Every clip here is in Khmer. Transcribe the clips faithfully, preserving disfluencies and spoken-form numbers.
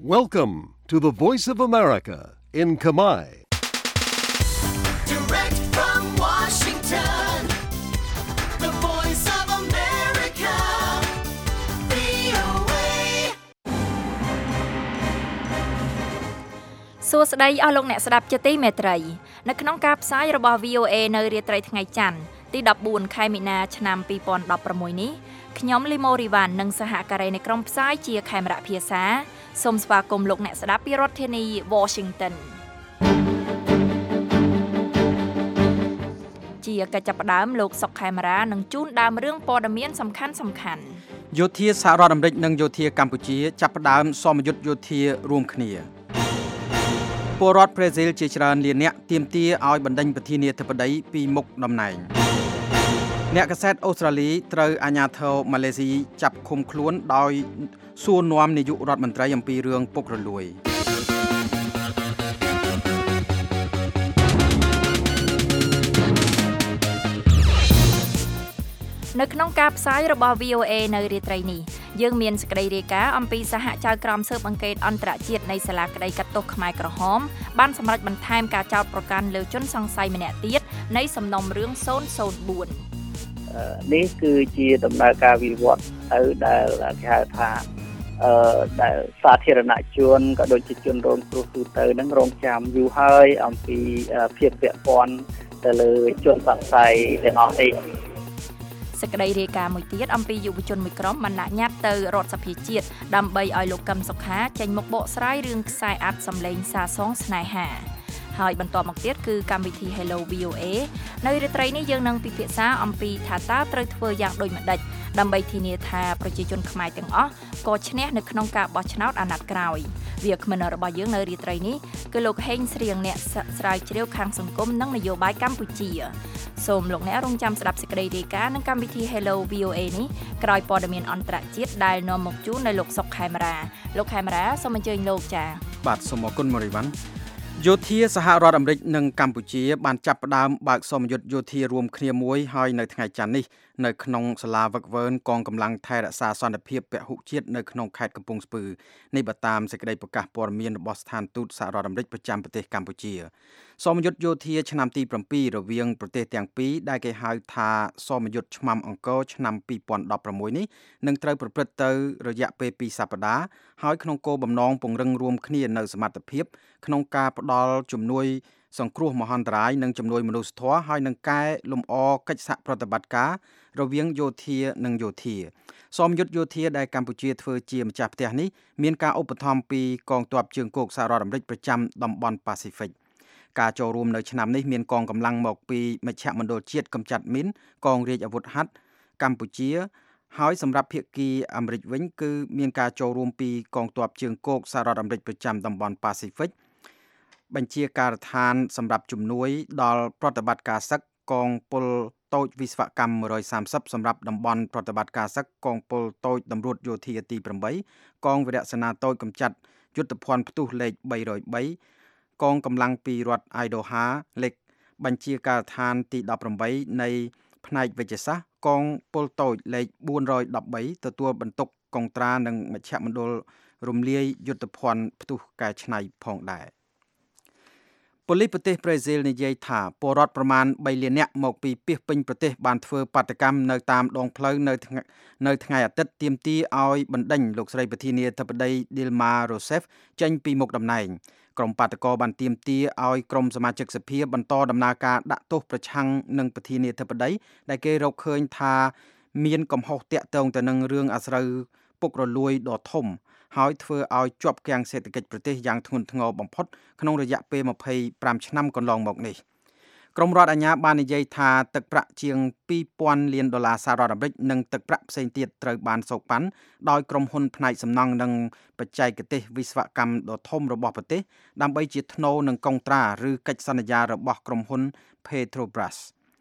Welcome to the Voice of America in Khmer. Direct from Washington, the Voice of America, វី អូ เอសួស្តីអស់លោកអ្នកស្ដាប់ជាទីមេត្រីនៅក្នុងការផ្សាយរបស់ វី អូ เอ នៅរាត្រីថ្ងៃច័ន្ទទីដប់បួនខែមីនាឆ្នាំពីរពាន់ដប់ប្រាំមួយនេះខ្ញុំលីម៉ូរីវ៉ាន់និងសហការីនៃក្រុមផ្សាយជាខេមរៈភាសាសូមស្វាគមន៍លោកអ្នកស្ដាប់ពីរដ្ឋធានី Washington ជាកិច្ចចាប់ផ្ដើមលោកសុកខេមរានឹងជូនដើមរឿងព័ត៌មានសំខាន់សំខាន់យោធាសហរដ្ឋអាមេរិកនិងយោធាកម្ពុជាចាប់ផ្ដើមសមយុទ្ធយោធារួមគ្នាពលរដ្ឋប្រេស៊ីលជាច្រើនលានអ្នកទាមទារឲ្យបណ្ដេញប្រធានាធិបតីពីមុខតំណែងអ្នកកាសែតអូស្ត្រាលីត្រូវអាជ្ញាធរម៉ាឡេស៊ីចាប់ឃុំខ្លួនដោយសួរនាំនាយករដ្ឋមន្ត្រីអំពីរឿងពុករលួយនៅក្នុងការផ្សាយរបស់ វី អូ เอ នៅរាត្រីនេះយើងមានសេចក្តីរាយការណ៍អំពីសហចៅក្រមស៊ើបអង្កេតអន្តរជាតិនៃសាលាក្តីកាត់ទោសខ្មែរក្រហមបានសម្រេចបន្ថែមការចោទប្រកាន់លើជនសង្ស័យម្នាក់ទៀតនៃសំណុំរឿងศูนย์ศูนย์bốn នេះគឺជាដំណើរការវិវត្តទៅដែលគេហៅថាអឺដែលសាធារណជនក៏ដូចជាជនរងគ្រោះទូទៅនឹងរងចាំយូរហើយអំពីភាពពាក់ព័ន្ធទៅលើជនសង្ស័យទាំងអស់នេះសេចក្តីរាយការណ៍មួយទៀតអំពីយុវជនមួយក្រុមបានដាក់ញត្តិទៅរដ្ឋសភាជាតិដើម្បីឲ្យលោកកឹមសុខាចេញមកបកស្រាយរឿងខ្សែអាត់សម្លេងសាសងស្នេហាហើយបន្តមកទៀតគឺកម្មវិធី Hello វី អូ เอ នៅរាត្រីនេះយើងនឹងពិភាក្សាអំពីថាតើត្រូវធ្វើយ៉ាងដូចម្តេចដើម្បីធានាថាប្រជាជនខ្មែរទាំងអស់ក៏ឈ្នះនៅក្នុងការបោះឆ្នោតអាណត្តិក្រោយវាគ្មិនរបស់យើងនៅរាត្រីនេះគឺលោកហេងស្រៀងអ្នកស្រាវជ្រាវខាងសង្គមនិងនយោបាយកម្ពុជាសូមលោកអ្នករងចាំស្ដាប់សេចក្តីរាយការណ៍នឹងកម្មវិធី Hello វី អូ เอ នេះក្រោយព័ត៌មានអន្តរជាតិដែលនាំមកជូននៅលោកសុកខេមរាលោកខេមរាសូមអញ្ជើញលោកចា៎បាទសូមអរគុណម៉ូរីវ៉ាន់យោធាសហរដ្ឋអាមេរិកនិងកម្ពុជាបានចាប់ផ្ដើមបើកសមយុទ្ធយោធារួមគ្នាមួយហើយនៅថ្ងៃច័ន្ទនេះនៅក្នុងសាលាវឹកវើនកងកម្លាំងថែរក្សាសន្តិភាពពហុជាតិនៅក្នុងខេត្តកំពង់ស្ពឺនេះបើតាមសេចក្តីប្រកាសព័ត៌មានរបស់ស្ថានទូតសហរដ្ឋអាមេរិកប្រចាំប្រទេសកម្ពុជាសមយុទ្ធយោធាឆ្នាំទី7រវាងប្រទេសទាំងពីរដែលគេហៅថាសមយុទ្ធឆ្មាំអង្គរឆ្នាំពីរពាន់ដប់ប្រាំមួយនេះនឹងត្រូវប្រព្រឹត្តទៅរយៈពេលពីរសប្តាហ៍ហើយក្នុងគោលបំណងពង្រឹងរួមគ្នានៅសមត្ថភាពក្នុងការផ្ដល់ជំនួយសង្គ្រោះមហន្តរាយនិងជំនួយមនុស្សធម៌ហើយនឹងកែលម្អកិច្ចសហប្រតិបត្តិការរវាងយោធានិងយោធាសមយុទ្ធយោធាដែលកម្ពុជាធ្វើជាម្ចាស់ផ្ទះនេះមានការឧបត្ថម្ភពីកងទ័ពជើងគោកសហរដ្ឋអាមេរិកប្រចាំតំបន់ប៉ាស៊ីហ្វិកការចូលរួមនៅឆ្នាំនេះមានកងកម្លាំងមកពីមជ្ឈមណ្ឌលជាតិកម្ចាត់មីនកងរាជអាវុធហត្ថកម្ពុជាហើយសម្រាប់ភាគីអាមេរិកវិញគឺមានការចូលរួមពីកងទ័ពជើងគោកសហរដ្ឋអាមេរិកប្រចាំតំបន់ប៉ាស៊ីហ្វិកបញ្ជាការដ្ឋានសម្រាប់ជំនួយដល់ប្រតិបត្តិការសឹកកងពលតូចវិស្វកម្មមួយសាមសិបសម្រាប់តំបន់ប្រតិបត្តិការសឹកកងពលតូចតម្រួតយោធាទីប្រាំកងវីរៈសេនាតូចកម្ចាត់យុទ្ធភ័ណ្ឌផ្ទុះលេខបីរយបីកងកម្លាំងពីរដ្ឋ Idaho លេខបញ្ជាការដ្ឋានទីដប់ប្រាំបីនៃផ្នែកវិទ្យាសាស្ត្រកងពលតូចលេខបួនរយដប់បីទទួលបន្ទុកកងត្រានិងមជ្ឈមណ្ឌលរំលាយយុទ្ធភ័ណ្ឌផ្ទុះកែច្នៃផងដែរប៉ូលីសប្រទេសប្រេស៊ីលនិយាយថាពលរដ្ឋប្រមាណបីលាននាក់មកពីពាសពេញប្រទេសបានធ្វើបាតកម្មនៅតាមដងផ្លូវនៅនៅថ្ងៃអាទិត្យទាមទារឲ្យបណ្ដេញលោកស្រីប្រធានាធិបតី Dilma Rousseff ចេញពីមុខតំណែងក្រុមបាតកោបានទាមទារឲ្យក្រុមសមាជិកសភាបន្តដំណើរការដាក់ទោសប្រឆាំងនឹងប្រធានាធិបតីដែលគេរកឃើញថាមានកំហុសតាក់ទងទៅនឹងរឿងអាស្រូវពុករលួយដ៏ធំហើយធ្វើឲ្យជាប់គាំងសេដ្ឋកិច្ចប្រទេសយ៉ាងធ្ងន់ធ្ងរបំផុតក្នុងរយៈពេលម្ភៃប្រាំឆ្នាំកន្លងមកនេះក្រមរដ្ឋអាជ្ញាបាននិយាយថាទឹកប្រាក់ជាងពីរពាន់លានដុល្លារសហរដ្ឋអាមេរិកនិងទឹកប្រាក់ផ្សេងទៀតត្រូវបានសោកប៉ាន់ដោយក្រុមហ៊ុនផ្នែកសំណង់និងបច្ចេកទេសវិស្វកម្មដ៏ធំរបស់ប្រទេសដើម្បីជាថ្នូរនឹងកុងត្រាឬកិច្ចសន្យារបស់ក្រុមហ៊ុន Petrobras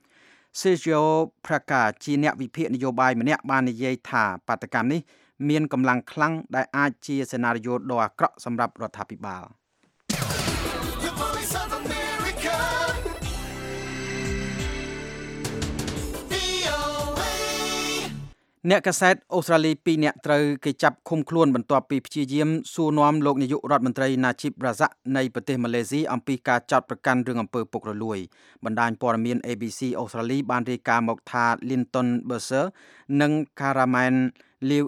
Sergio Praca ជាអ្នកវិភាគនយោបាយម្នាក់បាននិយាយថាបាតកម្មនេះមានកម្លាំងខ្លាំងដែលអាចជាសេណារីយ៉ូដ៏អាក្រក់សម្រាប់រដ្ឋាភិបាលអ្នកកាសែតអូស្ត្រាលីពីរនាក់ត្រូវគេចាប់ឃុំខ្លួនបន្ទាប់ពីព្យាយាមសួរនាំលោកនាយករដ្ឋមន្ត្រី Najib Razak នៃប្រទេសម៉ាឡេស៊ីអំពីការចោទប្រកាន់រឿងអំពើពុករលួយបណ្ដាញព័ត៌មាន A B C អូស្ត្រាលីបានរាយការណ៍មកថា Linton Berser និង Karaman Liu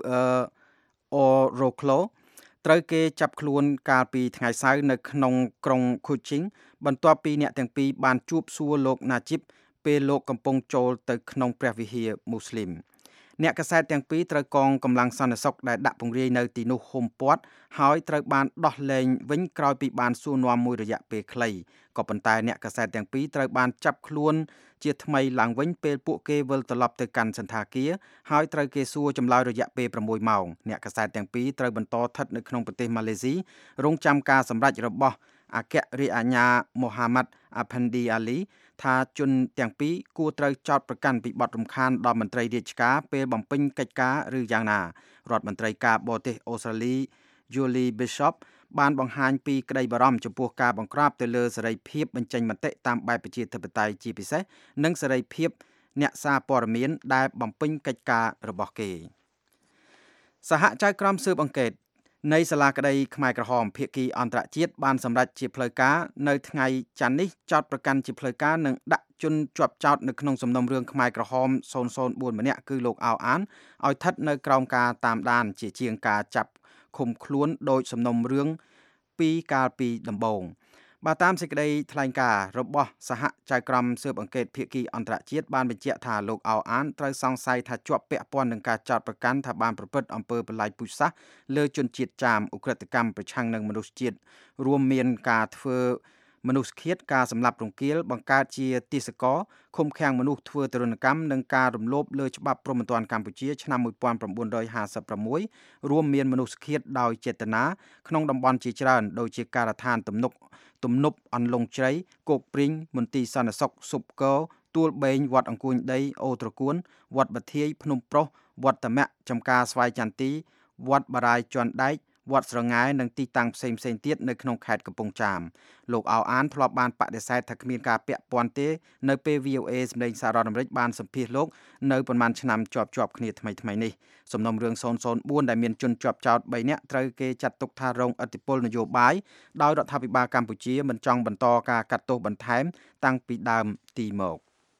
Oroklo ត្រូវគេចាប់ខ្លួនកាលពីថ្ងៃសៅរ៍នៅក្នុងក្រុង Kuching បន្ទាប់ពីអ្នកទាំងពីរបានជួបសួរលោក Najib ពេលលោកកំពុងចូលទៅក្នុងព្រះវិហារមូស្លីមអ្នកកាសែតទាំងពីរត្រូវកងកម្លាំងសន្តិសុខដែលដាក់ពង្រាយនៅទីនោះហ៊ុំព័ទ្ធហើយត្រូវបានដោះលែងវិញក្រោយពីបានសួរនាំមួយរយៈពេលខ្លីក៏ប៉ុន្តែអ្នកកាសែតទាំងពីរត្រូវបានចាប់ខ្លួនជាថ្មីឡើងវិញពេលពួកគេវិលត្រឡប់ទៅកាន់សន្តាគារហើយត្រូវគេសួរចម្លើយរយៈពេលប្រាំមួយម៉ោងអ្នកកាសែតទាំងពីរត្រូវបន្តស្ថិតនៅក្នុងប្រទេសម៉ាឡេស៊ីរងចាំការសម្រេចរបស់អគ្គរដ្ឋអាជ្ញាមូហាម៉ាត់អាផាន់ឌីអាលីថាជនទាំងពីរគួរត្រូវចោទប្រកាន់ពីបទរំខានដល់មន្ត្រីរាជការពេលបំពេញកិច្ចការឬយ៉ាងណារដ្ឋមន្ត្រីការបរទេសអូស្ត្រាលី Julie Bishop បានបង្ហាញពីក្តីបារម្ភចំពោះការបង្ក្រាបទៅលើសេរីភាពបញ្ចេញមតិតាមបែបប្រជាធិបតេយ្យជាពិសេសនិងសេរីភាពអ្នកសារព័ត៌មានដែលបំពេញកិច្ចការរបស់គេសហចៅក្រមស៊ើបអង្កេតនៃសាលាក្តីខ្មែរក្រហមភាគីអន្តរជាតិបានសម្រេចជាផ្លូវការនៅថ្ងៃច័ន្ទនេះចោទប្រកាន់ជាផ្លូវការនិងដាក់ជនជាប់ចោទនៅក្នុងសំណុំរឿងខ្មែរក្រហមศูนย์ศูนย์bốnម្នាក់គឺលោកអោអានឲ្យស្ថិតនៅក្រោមការតាមដានជាជាងការចាប់ឃុំខ្លួនដោយសំណុំរឿងពីកាលពីដំបូងបាទតាមសេចក្តីថ្លែងការណ៍របស់សហចៅក្រមស៊ើបអង្កេតភាគីអន្តរជាតិបានបញ្ជាក់ថាលោកអោអានត្រូវសង្ស័យថាជាប់ពាក់ព័ន្ធនឹងការចោទប្រកាន់ថាបានប្រព្រឹត្តអំពើបល្ល័ង្កពូជសាសន៍លើជនជាតិចាមឧក្រិដ្ឋកម្មប្រឆាំងនឹងមនុស្សជាតិរួមមានការធ្វើមនុស្សឃាតការសម្លាប់រង្គាលបង្កើតជាទាសករឃុំឃាំងមនុស្សធ្វើទរណកម្មនិងការរំលោភលើច្បាប់ព្រហ្មទណ្ឌកម្ពុជាឆ្នាំmột nghìn chín trămห้าสิบหกរួមមានមនុស្សឃាតដោយចេតនាក្នុងតំបន់ជាច្រើនដូចជាការដ្ឋានទំនុកទំនប់អន្លង់ជ្រៃគោកព្រីងមន្ទីរសន្តិសុខស៊ុបកោទួលបេងវត្តអង្គុញដីអូត្រគួនវត្តបាធាយភ្នំប្រុសវត្តតមៈចំការស្វាយចន្ទទីវត្តបារាយជាន់ដែកវត្តស្រងែនិងទីតាំងផ្សេងផ្សេងទៀតនៅក្នុងខេត្តកំពង់ចាមលោកអោអានធ្លាប់បានបដិសេធថាគ្មានការពាក់ព័ន្ធទេនៅពេល V O A សម្លេងសហរដ្ឋអាមេរិកបានសម្ភាសន៍លោកនៅប្រមាណឆ្នាំជាប់ជាប់គ្នាថ្មីថ្មីនេះសំណុំរឿងศูนย์ศูนย์bốnដែលមានជនជាប់ចោទបីនាក់ត្រូវគេចាត់ទុកថារងឥទ្ធិពលនយោបាយដោយរដ្ឋាភិបាលកម្ពុជាមិនចង់បន្តការកាត់ទោសបន្ថែមតាំងពីដើមទីមក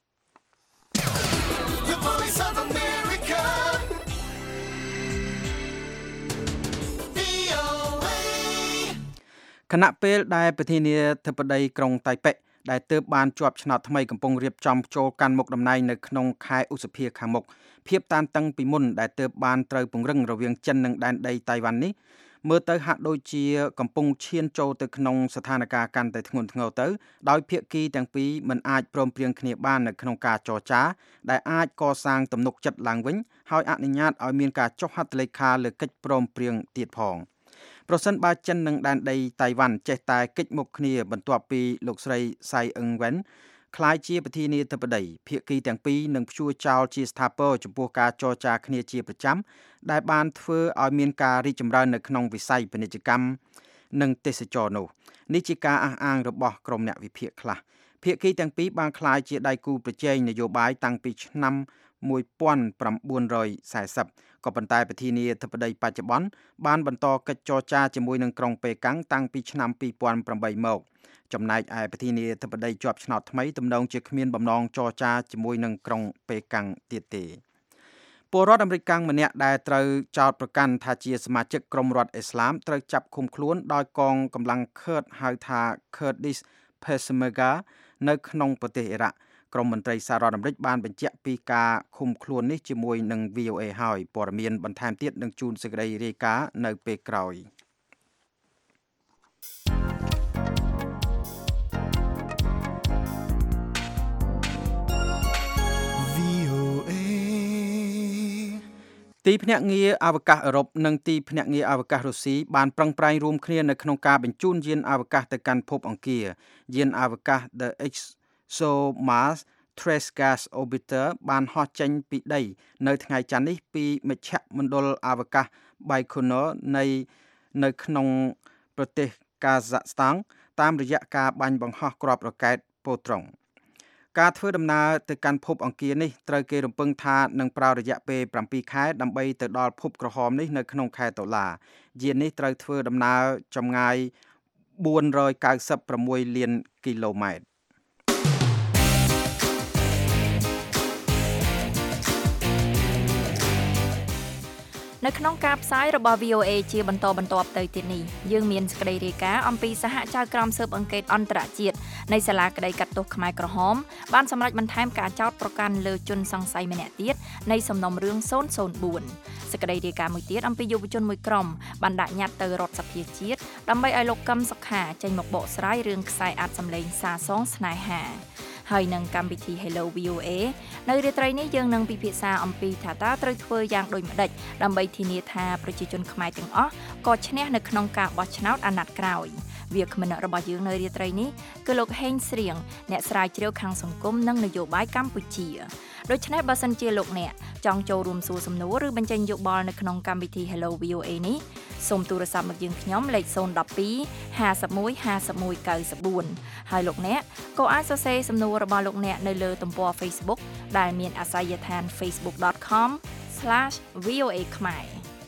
ខណៈពេលដែលប្រធានាធិបតីក្រុងតៃប៉េដែលទើបបានជាប់ឆ្នោតថ្មីកំពុងរៀបចំចូលកាន់មុខតំណែងនៅក្នុងខែឧសភាខាងមុខភាពតានតឹងពីមុនដែលទើបបានត្រូវពង្រឹងរវាងចិននិងដែនដីតៃវ៉ាន់នេះមើលទៅហាក់ដូចជាកំពុងឈានចូលទៅក្នុងស្ថានភាពកាន់តែធ្ងន់ធ្ងរទៅដោយភាគីទាំងពីរមិនអាចព្រមព្រៀងគ្នាបាននៅក្នុងការចរចាដែលអាចកសាងទំនុកចិត្តឡើងវិញហើយអនុញ្ញាតឲ្យមានការចុះហត្ថលេខាលើកិច្ចព្រមព្រៀងទៀតផងប្រសិនបើចិននិងដែនដីតៃវ៉ាន់ចេះតែកិច្ចមុខគ្នាបន្ទាប់ពីលោកស្រីសៃអឹងវ៉ាន់ក្លាយជាប្រធានាធិបតីភាគីទាំងពីរនឹងព្យួរចោលជាស្ថាពរចំពោះការចរចាគ្នាជាប្រចាំដែលបានធ្វើឲ្យមានការរីកចម្រើននៅក្នុងវិស័យពាណិជ្ជកម្មនិងទេសចរនោះនេះជាការអះអាងរបស់ក្រុមអ្នកវិភាគខ្លះភាគីទាំងពីរបានក្លាយជាដៃគូប្រជែងនយោបាយតាំងពីឆ្នាំmột nghìn chín trăm四十ក៏ប៉ុន្តែប្រធានាធិបតីបច្ចុប្បន្នបានបន្តកិច្ចចរចាជាមួយនឹងក្រុងប៉េកាំងតាំងពីឆ្នាំពីរពាន់ប្រាំបីមកចំណែកឯប្រធានាធិបតីជាប់ឆ្នោតថ្មីទំនងជាគ្មានបំណងចរចាជាមួយនឹងក្រុងប៉េកាំងទៀតទេពលរដ្ឋអាមេរិកម្នាក់ដែលត្រូវចោទប្រកាន់ថាជាសមាជិកក្រុមរដ្ឋអ៊ីស្លាមត្រូវចាប់ឃុំខ្លួនដោយកងកម្លាំងឃឺតហៅថា Kurdish Peshmerga នៅក្នុងប្រទេសអ៊ីរ៉ាក់ក្រុមមន្ត្រីសហរដ្ឋអាមេរិកបានបញ្ជាក់ពីការឃុំខ្លួននេះជាមួយនឹង V O A ហើយព័ត៌មានបន្ថែមទៀតនឹងជូនសេចក្តីរាយការណ៍នៅពេលក្រោយទីភ្នាក់ងារអវកាសអឺរ៉ុបនិងទីភ្នាក់ងារអវកាសរុស្ស៊ីបានប្រឹងប្រែងរួមគ្នានៅក្នុងការបញ្ជូនយានអវកាសទៅកាន់ភពអង្គារយានអវកាស The ExoMars Trace Gas Orbiter បានហោះចេញពីដីនៅថ្ងៃច័ន្ទនេះពីមជ្ឈមណ្ឌលអវកាស Baikonur នៃនៅក្នុងប្រទេសកាហ្សាក់ស្តានតាមរយៈការបាញ់បង្ហោះគ្រាប់រ៉ុកែត Potron ការធ្វើដំណើរទៅកាន់ភពអង្គារនេះត្រូវគេរំពឹងថានឹងប្រើរយៈពេល7ខែដើម្បីទៅដល់ភពក្រហមនេះនៅក្នុងខែតុលាយាននេះត្រូវធ្វើដំណើរចម្ងាយបួនរយកៅសិបប្រាំមួយលានគីឡូម៉ែត្រនៅក្នុងការផ្សាយរបស់ V O A ជាបន្តបន្ទាប់ទៅទៀតនេះយើងមានសេចក្តីរាយការណ៍អំពីសហចៅក្រមស៊ើបអង្កេតអន្តរជាតិនៃសាលាក្តីកាត់ទោសខ្មែរក្រហមបានសម្រេចបន្ថែមការចោទប្រកាន់លើជនសង្ស័យម្នាក់ទៀតនៃសំណុំរឿងศูนย์ศูนย์បួនសេចក្តីរាយការណ៍មួយទៀតអំពីយុវជនមួយក្រុមបានដាក់ញត្តិទៅរដ្ឋសភាជាតិដើម្បីឲ្យលោកកឹមសុខាចេញមកបកស្រាយរឿងខ្សែអាត់សម្លេងសាសងស្នេហាហើយនឹងកម្មវិធី Hello V O A នៅរាត្រីនេះយើងនឹងពិភាក្សាអំពីថាតើត្រូវធ្វើយ៉ាងដូចម្តេចដើម្បីធានាថាប្រជាជនខ្មែរទាំងអស់ក៏ឈ្នះនៅក្នុងការបោះឆ្នោតអាណត្តិក្រោយវាគ្មិនរបស់យើងនៅរាត្រីនេះគឺលោកហេងស្រៀងអ្នកស្រាវជ្រាវខាងសង្គមនិងនយោបាយកម្ពុជាដូច្នេះបើសិនជាលោកអ្នកចង់ចូលរួមសួរសំណួរឬបញ្ចេញយោបល់នៅក្នុងកម្មវិធី Hello V O A នេះសូមទូរស័ព្ទមកយើងខ្ញុំលេខศูนย์ หนึ่ง สอง ห้า หนึ่ง หนึ่ง ห้า หนึ่ง เก้า สี่ហើយលោកអ្នកក៏អាចសរសេរសំណួររបស់លោកអ្នកនៅលើទំព័រ Facebook ដែលមានអាសយដ្ឋាន facebook dot com slash v o a ខ្មែរ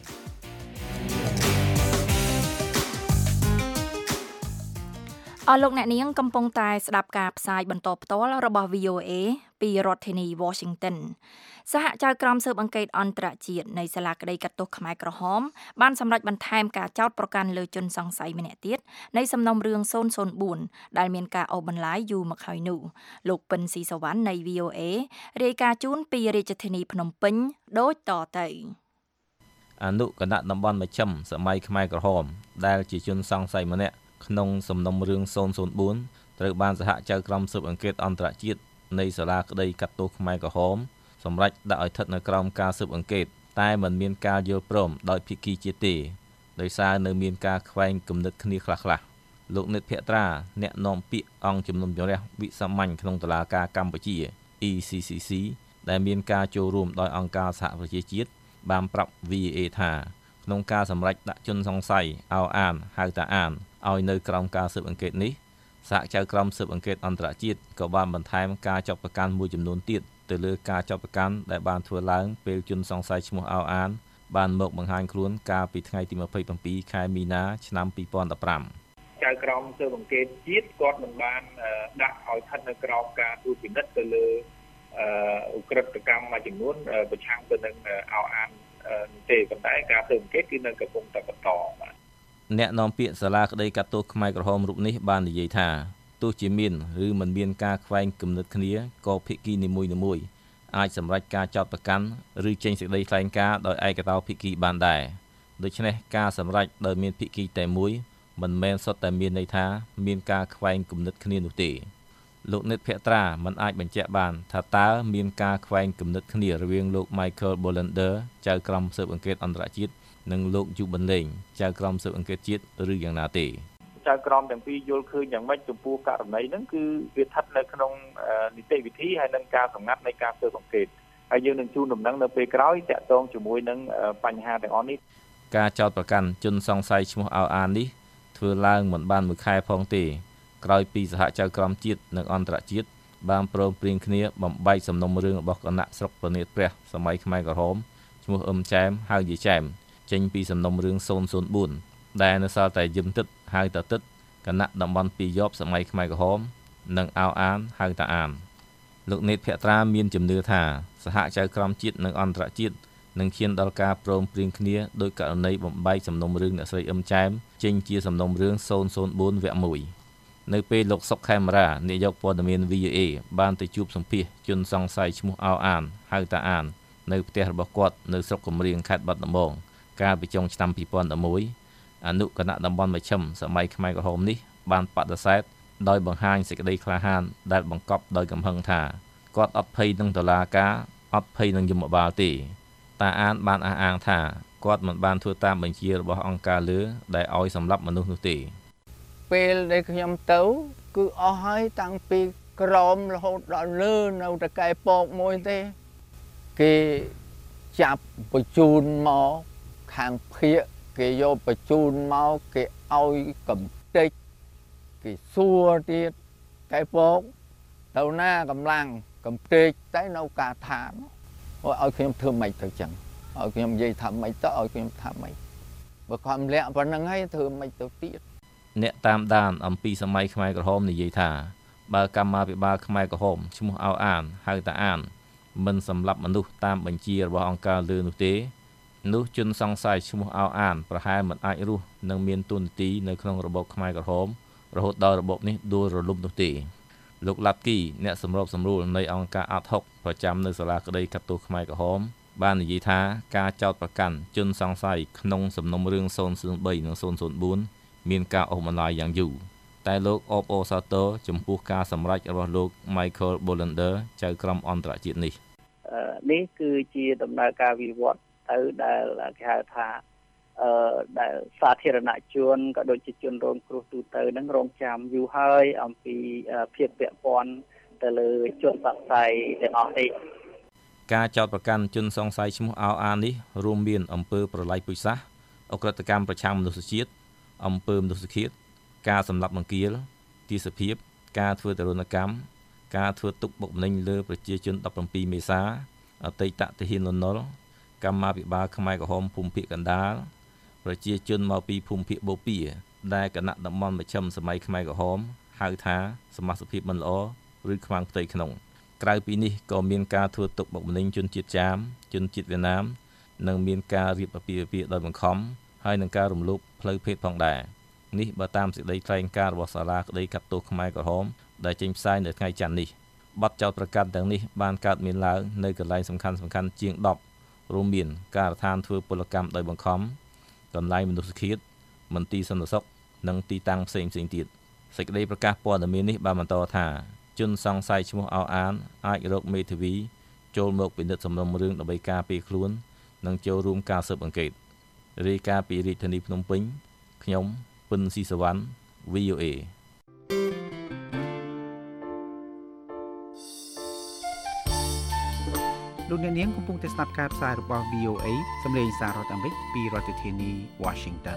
អស់លោកអ្នកនាងកំពុងតែស្ដាប់ការផ្សាយបន្តផ្ទាល់របស់ V O A ពីរដ្ឋធានី Washington សហចៅក្រមស៊ើបអង្កេតអន្តរជាតិនៃសាលាក្តីកាត់ទោសខ្មែរក្រហមបានសម្រេចបន្ថែមការចោទប្រកាន់លើជនសង្ស័យម្នាក់ទៀតនៃសំណុំរឿងศูนย์ศูนย์បួនដែលមានការអូសបន្លាយយូរមកហើយនោះលោកពិនស៊ីសវណ្ណនៃ V O A រាយការណ៍ជូនពីរាជធានីភ្នំពេញដូចតទៅអនុគណៈតំបន់មជ្ឈិមសម័យខ្មែរក្រហមដែលជាជនសង្ស័យម្នាក់ក្នុងសំណុំរឿងศูนย์ศูนย์បួនត្រូវបានសហចៅក្រមស៊ើបអង្កេតអន្តរជាតិនៃសាលាក្តីកាត់ទោសខ្មែរក្រហមសម្រាប់ដាក់ឲ្យស្ថិតនៅក្រោមការស៊ើបអង្កេតតែមិនមានការយល់ព្រមដោយភាគីជាទេដោយសារនៅមានការខ្វែងគំនិតគ្នាខ្លះៗលោកនិតភក្ត្រាអ្នកនាំពាក្យអង្គជំនុំជម្រះវិសាមញ្ញក្នុងតុលាការកម្ពុជា E C C C ដែលមានការចូលរួមដោយអង្គការសហប្រជាជាតិបានប្រាប់ V O A ថាក្នុងការសម្រេចដាក់ជនសង្ស័យឲ្យអានហៅតាអានឲ្យនៅក្រោមការស៊ើបអង្កេតនេះសហចៅក្រមស៊ើបអង្កេតអន្តរជាតិក៏បានបន្ថែមការចាប់ប្រកាន់មួយចំនួនទៀតទៅលើការចាប់ប្រកាន់ដែលបានធ្វើឡើងពេលជនសង្ស័យឈ្មោះអោអានបានមកបង្ហាញខ្លួនកាលពីថ្ងៃទីម្ភៃប្រាំពីរខែមីនាឆ្នាំពីរពាន់ដប់ប្រាំចៅក្រមស៊ើបអង្កេតជាតិគាត់មិនបានដាក់ឲ្យស្ថិតនៅក្រោមការត្រួតពិនិត្យទៅលើអ ក្រិតកម្មមួយចំនួនប្រឆាំងទៅនឹងអោអានទេប៉ុន្តែការស៊ើបអង្កេតគឺនៅកំពុងតែបន្តបាទអ្នកនាំពាក្យសាលាក្តីកាត់ទោសខ្មែរក្រហមរូបនេះបាននិយាយថាទោះជាមានឬមិនមានការខ្វែងគំនិតគ្នាក៏ភាគីនីមួយៗអាចសម្រេចការចោទប្រកាន់ឬចេញសេចក្តីថ្លែងការណ៍ដោយឯកតោភាគីបានដែរដូច្នេះការសម្រេចដោយមានភាគីតែមួយមិនមែនសុទ្ធតែមានន័យថាមានការខ្វែងគំនិតគ្នានោះទេលោកនិតភក្ត្រាមិនអាចបញ្ជាក់បានថាតើមានការខ្វែងគំនិតគ្នារវាងលោក Michael Bollander ចៅក្រមស៊ើបអង្កេតអន្តរជាតិនិងលោកយូប៊ុនលេងចៅក្រមស៊ើបអង្កេតជាតិឬយ៉ាងណាទេចៅក្រមទាំងពីរយល់ឃើញយ៉ាងម៉េចចំពោះករណីហ្នឹងគឺវាស្ថិតនៅក្នុងនីតិវិធីហើយនឹងការសម្ងាត់នៃការស៊ើបអង្កេតហើយយើងនឹងជូនដំណឹងនៅពេលក្រោយតាក់ទងជាមួយនឹងបញ្ហាទាំងអស់នេះការចោទប្រកាន់ជនសង្ស័យឈ្មោះអោអាននេះធ្វើឡើងមិនបានមួយខែផងទេក្រោយពីសហចៅក្រមជាតិនិងអន្តរជាតិបានព្រមព្រៀងគ្នាបំបែកសំណុំរឿងរបស់គណៈស្រុកប្រណិតព្រះសម័យខ្មែរក្រហមឈ្មោះអឹមចែមហៅយាយចែមចេញពីសំណុំរឿងศูนย์ศูนย์បួនដែលនៅសល់តែយឹមទឹកហៅតាទឹកគណៈតំបន់ពីរយប់សម័យខ្មែរក្រហមនិងអោអានហៅតាអានលោកនេតភក្ត្រាមានជំនឿថាសហចៅក្រមជាតិនិងអន្តរជាតិនឹងឈានដល់ការព្រមព្រៀងគ្នាដោយករណីបំបែកសំណុំរឿងអ្នកស្រីអឹមចែមចេញជាសំណុំរឿងศูนย์ศูนย์បួនវគ្គមួយនៅពេលលោកសុកខេមរានាយកព័ត៌មាន V O A បានទៅជួបសម្ភាសជនសង្ស័យឈ្មោះអោអានហៅតាអាននៅផ្ទះរបស់គាត់នៅស្រុកកំរៀងខេត្តបាត់ដំបងកាលពីចុងឆ្នាំពីរពាន់ដប់មួយអនុគណៈតំបន់មជ្ឈិមសម័យខ្មែរក្រហមនេះបានបដិសេធដោយបង្ហាញសេចក្តីក្លាហានដែលបង្កប់ដោយកំហឹងថាគាត់អត់ភ័យនឹងតុលាការអត់ភ័យនឹងយមបាលទេតាអានបានអះអាងថាគាត់មិនបានធ្វើតាមបញ្ជារបស់អង្គការលើដែលឲ្យសម្លាប់មនុស្សនោះទេពេលដែលខ្ញុំទៅគឺអស់ហើយតាំងពីក្រមរហូតដល់លើនៅតែកែពកមួយទេគេចាប់បញ្ជូនមកខាងភៀកគេយកបញ្ជូនមកគេឲ្យកំទេចគេសួរទៀតកែពកទៅណាកម្លាំងកំទេចតែនៅការឋានឲ្យខ្ញុំធ្វើម៉េចទៅចឹងឲ្យខ្ញុំនិយាយថាម៉េចទៅឲ្យខ្ញុំថាម៉េចបើខំលាក់ប៉ុណ្្នឹងហើយធ្វើម៉េចទៅទៀតអ្នកតាមដានអំពីសម័យខ្មែរក្រហមនិយាយថាបើកម្មាភិបាលខ្មែរក្រហមឈ្មោះអោអានហៅតាអានមិនសម្លាប់មនុស្សតាមបញ្ជារបស់អង្គការលើនោះទេនោះជនសង្ស័យឈ្មោះអោអានប្រហែលមិនអាចរស់និងមានទូនាទីនៅក្នុងរបបខ្មែរក្រហមរហូតដល់របបនេះដួលរលំនោះទេលោកឡាប់គីអ្នកសម្របសម្រួលនៃអង្គការអាត់ហុកប្រចាំនៅសាលាក្តីកាត់ទោសខ្មែរក្រហមបាននិយាយថាការចោទប្រកាន់ជនសង្ស័យក្នុងសំណុំរឿងศูนย์ศูนย์បីនិងศูนย์ศูนย์bốnមានការអូសបន្លាយយ៉ាងយូរតែលោកអបអូសាទរចំពោះការសម្រេចរបស់លោក Michael Bollander ចៅក្រមអន្តរជាតិនេះនេះគឺជាដំណើរការវិវត្តទៅដែលគេហៅថាអឺដែលសាធារណជនក៏ដូចជាជនរងគ្រោះទូទៅនឹងរងចាំយូរហើយអំពីភាពពាក់ព័ន្ធទៅលើជនសង្ស័យទាំងអស់នេះការចោទប្រកាន់ជនសង្ស័យឈ្មោះអោអាននេះរួមមានអំពើប្រល័យពូជសាសន៍អក្រិតកម្មប្រឆាំងមនុស្សជាតិអំពើមនុស្សឃាតការសម្លាប់បង្គាលទាសភាពការធ្វើទរណកម្មការធ្វើទុកបុកម្នេញលើប្រជាជនដប់ប្រាំពីរមេសាអតីតទាហានលន់នល់កម្មាភិបាលខ្មែរក្រហមភូមិភាគកណ្ដាលប្រជាជនមកពីភូមិភាគបូព៌ាដែលគណៈតំបន់មជ្ឈិមសម័យខ្មែរក្រហមហៅថាសមាជិកភាពមិនល្អឬខ្មាំងផ្ទៃក្នុងក្រៅពីនេះក៏មានការធ្វើទុកបុកម្នេញជនជាតិចាមជនជាតិវៀតណាមនិងមានការរៀបអាពាហ៍ពិពាហ៍ដោយបង្ខំហើយនឹងការរំលោភផ្លូវភេទផងដែរនេះបើតាមសេចក្តីថ្លែងការណ៍របស់សាលាក្តីកាត់ទោសខ្មែរក្រហមដែលចេញផ្សាយនៅថ្ងៃច័ន្ទនេះបទចោទប្រកាន់ទាំងនេះបានកើតមានឡើងនៅកន្លែងសំខាន់ៗជាងដប់រួមមានការដ្ឋានធ្វើពលកម្មដោយបង្ខំកន្លែងមនុស្សឃាតមន្ទីរសន្តិសុខនិងទីតាំងផ្សេងៗទៀតសេចក្តីប្រកាសព័ត៌មាននេះបានបន្តថាជនសង្ស័យឈ្មោះអោអានអាចរកមេធាវីចូលមកពិនិត្យសំណុំរឿងដើម្បីការពារខ្លួននិងចូលរួមការស៊ើបអង្កេតរាយការណ៍ពីរាជធានីភ្នំពេញខ្ញុំពិនស៊ីសវណ្ណ វី អូ เอលោកអ្នកនាងកំពុងតែស្ដាប់ការផ្សាយរបស់ វី អូ เอ សម្លេងសាររដ្ឋអាមេរិកពីរដ្ឋធានី Washington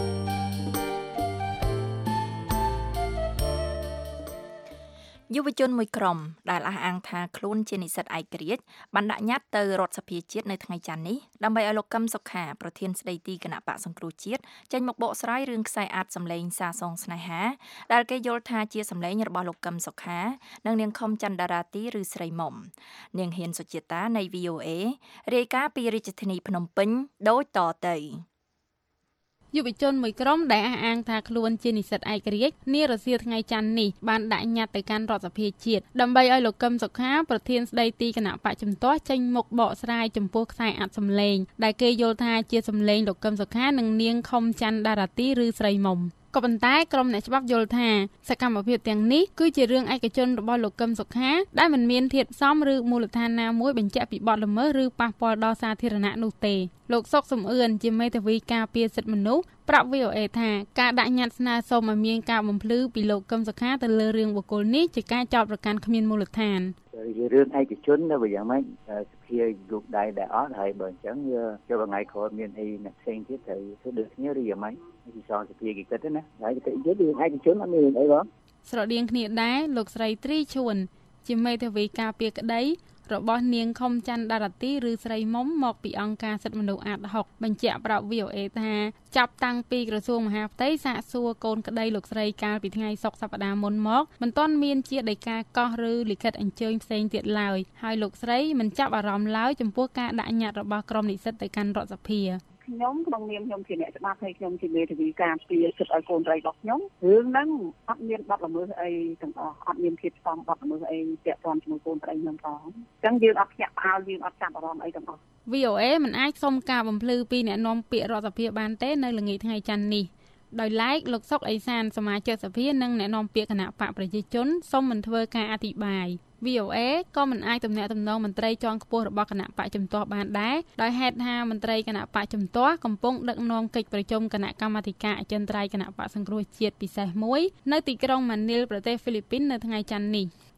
យុវជនមួយក្រុមដែលអះអាងថាខ្លួនជានិស្សិតឯករាជ្យបានដាក់ញត្តិទៅរដ្ឋសភាជាតិនៅថ្ងៃច័ន្ទនេះដើម្បីឲ្យលោកកឹមសុខាប្រធានស្ដីទីគណៈបកសង្គ្រោះជាតិចេញមកបកស្រាយរឿងខ្សែអាចសម្លេងសារសងស្នេហាដែលគេយល់ថាជាសម្លេងរបស់លោកកឹមសុខានិងនាងខំច័ន្ទដារាទីឬស្រីមុំនាងហ៊ានសុជាតានៃ វី អូ เอ រាយការណ៍ពីរាជធានីភ្នំពេញដូចតទៅយុវជនមួយក្រុមដែលអះអាងថាខ្លួនជានិស្សិតឯករាជ្យនារសៀលថ្ងៃច័ន្ទនេះបានដាក់ញត្តិទៅកាន់រដ្ឋសភាជាតិដើម្បីឲ្យលោកកឹមសុខាប្រធានស្ដីទីគណៈបកជំទាស់ចេញមុខបកស្រាយចំពោះខ្សែអាចសម្លេងដែលគេយល់ថាជាសម្លេងលោកកឹមសុខានិងនាងខំច័ន្ទដារាទីឬស្រីមុំក៏ប៉ុន្តែក្រុមអ្នកច្បាប់យល់ថាសកម្មភាពទាំងនេះគឺជារឿងឯកជនរបស់លោកកឹមសុខាដែលមិនមានធាតុផ្សំឬមូលដ្ឋានណាមួយបញ្ជាក់ពីបទល្មើសឬប៉ះពាល់ដល់សាធារណៈនោះទេលោកសុកសំអឿនជាមេធាវីការពារសិទ្ធិមនុស្សប្រាប់ វី អូ เอ ថាការដាក់ញត្តិស្នើសុំឲ្យមានការបំភ្លឺពីលោកកឹមសុខាទៅលើរឿងបុគ្គលនេះជាការចោទប្រកាន់គ្មានមូលដ្ឋានជារឿងឯកជនតែបើយ៉ាងម៉េចសភាលោកដៃដែលអត់ហើយបើអញ្ចឹងវាចូលថ្ងៃក្រោយមានអីអ្នកផ្សេងទៀតត្រូវធ្វើដូចគ្នាឬយ៉ាងម៉េចទីសងសភាគេគិតណាហើយគេនិយាយរឿងឯកជនអត់មានអីបងស្រដៀងគ្នាដែរលោកស្រីទ្រីឈួនជាមេធាវីការពារក្តីរបស់នាងខំច័ន្ទដារាទីឬស្រីមុំមកពីអង្គការសិទ្ធិមនុស្សអាតហុកបញ្ជាក់ប្រាប់ វី អូ เอ ថាចាប់តាំងពីក្រសួងមហាផ្ទៃសាកសួរកូនក្តីលោកស្រីកាលពីថ្ងៃសុក្រសប្តាហ៍មុនមកមិនទាន់មានជាដីកាកោះឬលិខិតអញ្ជើញផ្សេងទៀតឡើយហើយលោកស្រីមិនចាប់អារម្មណ៍ឡើយចំពោះការដាក់ញត្តិរបស់ក្រុមនិស្សិតទៅកាន់រដ្ឋសភាខ្ញុំក្នុងនាមខ្ញុំជាអ្នកច្បាប់ហើយខ្ញុំជាមេធាវីការពារសិទ្ធិឲ្យកូនស្រីរបស់ខ្ញុំរឿងហ្នឹងអត់មានបទល្មើសអីទាំងអស់អត់មានភាពស្សំបទល្មើសអីពាក់ព័ន្ធជាមួយកូនស្រីខ្ញុំផងអញ្ចឹងយើងអត់ភ្ញាក់ផ្អើលយើងអត់ចាប់អារម្មណ៍អីទាំងអស់វី អូ เอ មិនអាចសុំការបំភ្លឺពីអ្នកនាំពាក្យរដ្ឋសភាបានទេនៅល្ងាចថ្ងៃច័ន្ទនេះដោយឡែកលោកសុកអេសានសមាជិកសភានិងអ្នកនាំពាក្យគណៈបកប្រជាជនសូមមិនធ្វើការអធិប្បាយ វី អូ เอ ក៏មិនអាចទំនាក់ទំនងមន្ត្រីជាន់ខ្ពស់របស់គណៈបកជំទាស់បានដែរដោយហេតុថាមន្ត្រីគណៈបកជំទាស់កំពុងដឹកនាំកិច្ចប្រជុំគណៈកម្មាធិការអចិន្ត្រៃយ៍គណៈបកសង្គ្រោះជាតិពិសេសមួយនៅទីក្រុងម៉ានីលប្រទេសហ្វីលីពីននៅថ្ងៃច័ន្ទនេះ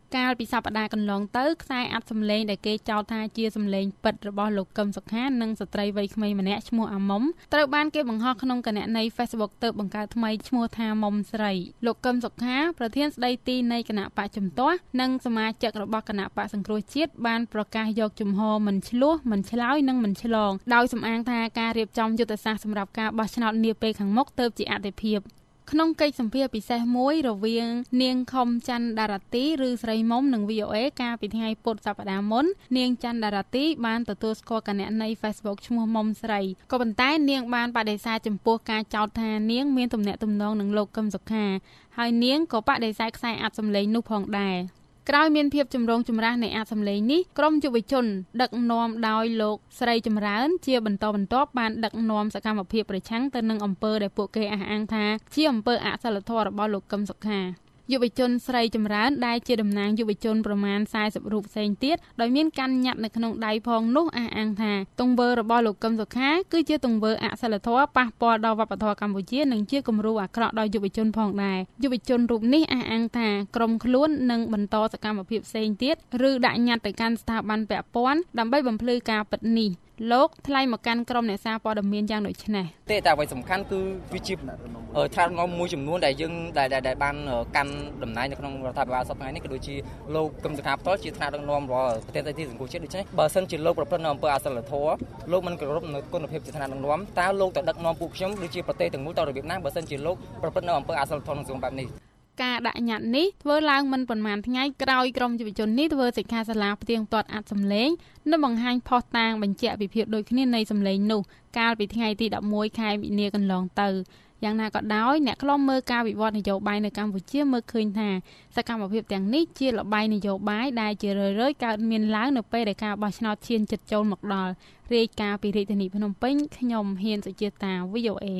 កាលពីសប្តាហ៍កន្លងទៅខ្សែអាត់សម្លេងដែលគេចោទថាជាសម្លេងពិតរបស់លោកកឹមសុខានិងស្ត្រីវ័យក្មេងម្នាក់ឈ្មោះអាមុំត្រូវបានគេបង្ហោះក្នុងគណនី Facebook ទើបបង្កើតថ្មីឈ្មោះថាមុំស្រីលោកកឹមសុខាប្រធានស្ដីទីនៃគណៈបកជំទាស់និងសមាជិករបស់គណៈបកសង្គ្រោះជាតិបានប្រកាសយកជំហរមិនឆ្លោះមិនឆ្លើយនិងមិនឆ្លងដោយសំអាងថាការរៀបចំយុទ្ធសាស្ត្រសម្រាប់ការបោះឆ្នោតនាពេលខាងមុខទើបជាអតិភិបក្នុងកិច្ចសម្ភាសន៍ពិសេសមួយរវាងនាងខុមច័ន្ទដារ៉ាទីឬស្រីមុំនិង វី អូ អេ កាលពីថ្ងៃពុធសប្តាហ៍មុននាងច័ន្ទដារ៉ាទីបានទទួលស្គាល់គណនី Facebook ឈ្មោះមុំស្រីក៏ប៉ុន្តែនាងបានបដិសេធចំពោះការចោទថានាងមានទំនាក់ទំនងនឹងលោកកឹមសុខាហើយនាងក៏បដិសេធខ្សែអាត់សម្លេងនោះផងដែរក្រោយមានភាពចម្រូងចម្រាសនៃអាត់សម្លេងនេះក្រុមយុវជនដឹកនាំដោយលោកស្រីចម្រើនជាបន្តបន្ទាប់បានដឹកនាំសកម្មភាពប្រឆាំងទៅនឹងអំពើដែលពួកគេអះអាងថាជាអំពើអសិលធម៌របស់លោកកឹមសុខាយុវជនស្រីចម្រើនដែលជាតំណាងយុវជនប្រមាណสี่สิบរូបផ្សេងទៀតដោយមានកាន់ញត្តិនៅក្នុងដៃផងនោះអះអាងថាទង្វើរបស់លោកកឹមសុខាគឺជាទង្វើអសិលធម៌ប៉ះពាល់ដល់វប្បធម៌កម្ពុជានិងជាគំរូអាក្រក់ដល់យុវជនផងដែរយុវជនរូបនេះអះអាងថាក្រុមខ្លួននឹងបន្តសកម្មភាពផ្សេងទៀតឬដាក់ញត្តិទៅកាន់ស្ថាប័នពាក់ព័ន្ធដើម្បីបំភ្លឺការពិតនេះលោកថ្លែងមកកាន់ក្រុមអ្នកសារព័ត៌មានយ៉ាងដូចនេះទេតែអ្វីសំខាន់គឺវាជាថ្នាក់ដឹកនាំមួយចំនួនដែលយើងដែលដែលបានកាន់តំណែងនៅក្នុងរដ្ឋាភិបាលសប្តាហ៍នេះក៏ដូចជាលោកកឹមសុខាផ្ទាល់ជាថ្នាក់ដឹកនាំរបស់ប្រទេសទីសង្គមជាតិដូច្នេះបើសិនជាលោកប្រព្រឹត្តនៅអំពើអសិលធម៌លោកមិនគោរពនៅគុណភាពជាថ្នាក់ដឹកនាំតើលោកទៅដឹកនាំពួកខ្ញុំដូចជាប្រទេសទាំងមូលទៅរបៀបណាបើសិនជាលោកប្រព្រឹត្តនៅអំពើអសិលធម៌ក្នុងសង្គមបែបនេះការដាក់ញត្តិនេះធ្វើឡើងមិនប៉ុន្មានថ្ងៃក្រោយក្រុមយុវជននេះធ្វើសិក្ខាសាលាផ្ទៀងផ្ទាត់អាត់សម្លេងនិងបង្ហាញផុសតាងបញ្ជាក់ពីភាពដូចគ្នានៃសម្លេងនោះកាលពីថ្ងៃទីដប់មួយខែមីនាកន្លងទៅយ៉ាងណាក៏ដោយអ្នកខ្លំមើលការវិវត្តនយោបាយនៅកម្ពុជាមើលឃើញថាសកម្មភាពទាំងនេះជាលបាយនយោបាយដែលជារឿយៗកើតមានឡើងនៅពេលដែលការបោះឆ្នោតឈានជិតចូលមកដល់រាយការណ៍ពីរាជធានីភ្នំពេញខ្ញុំហ៊ានសុជាតា វី អូ អេ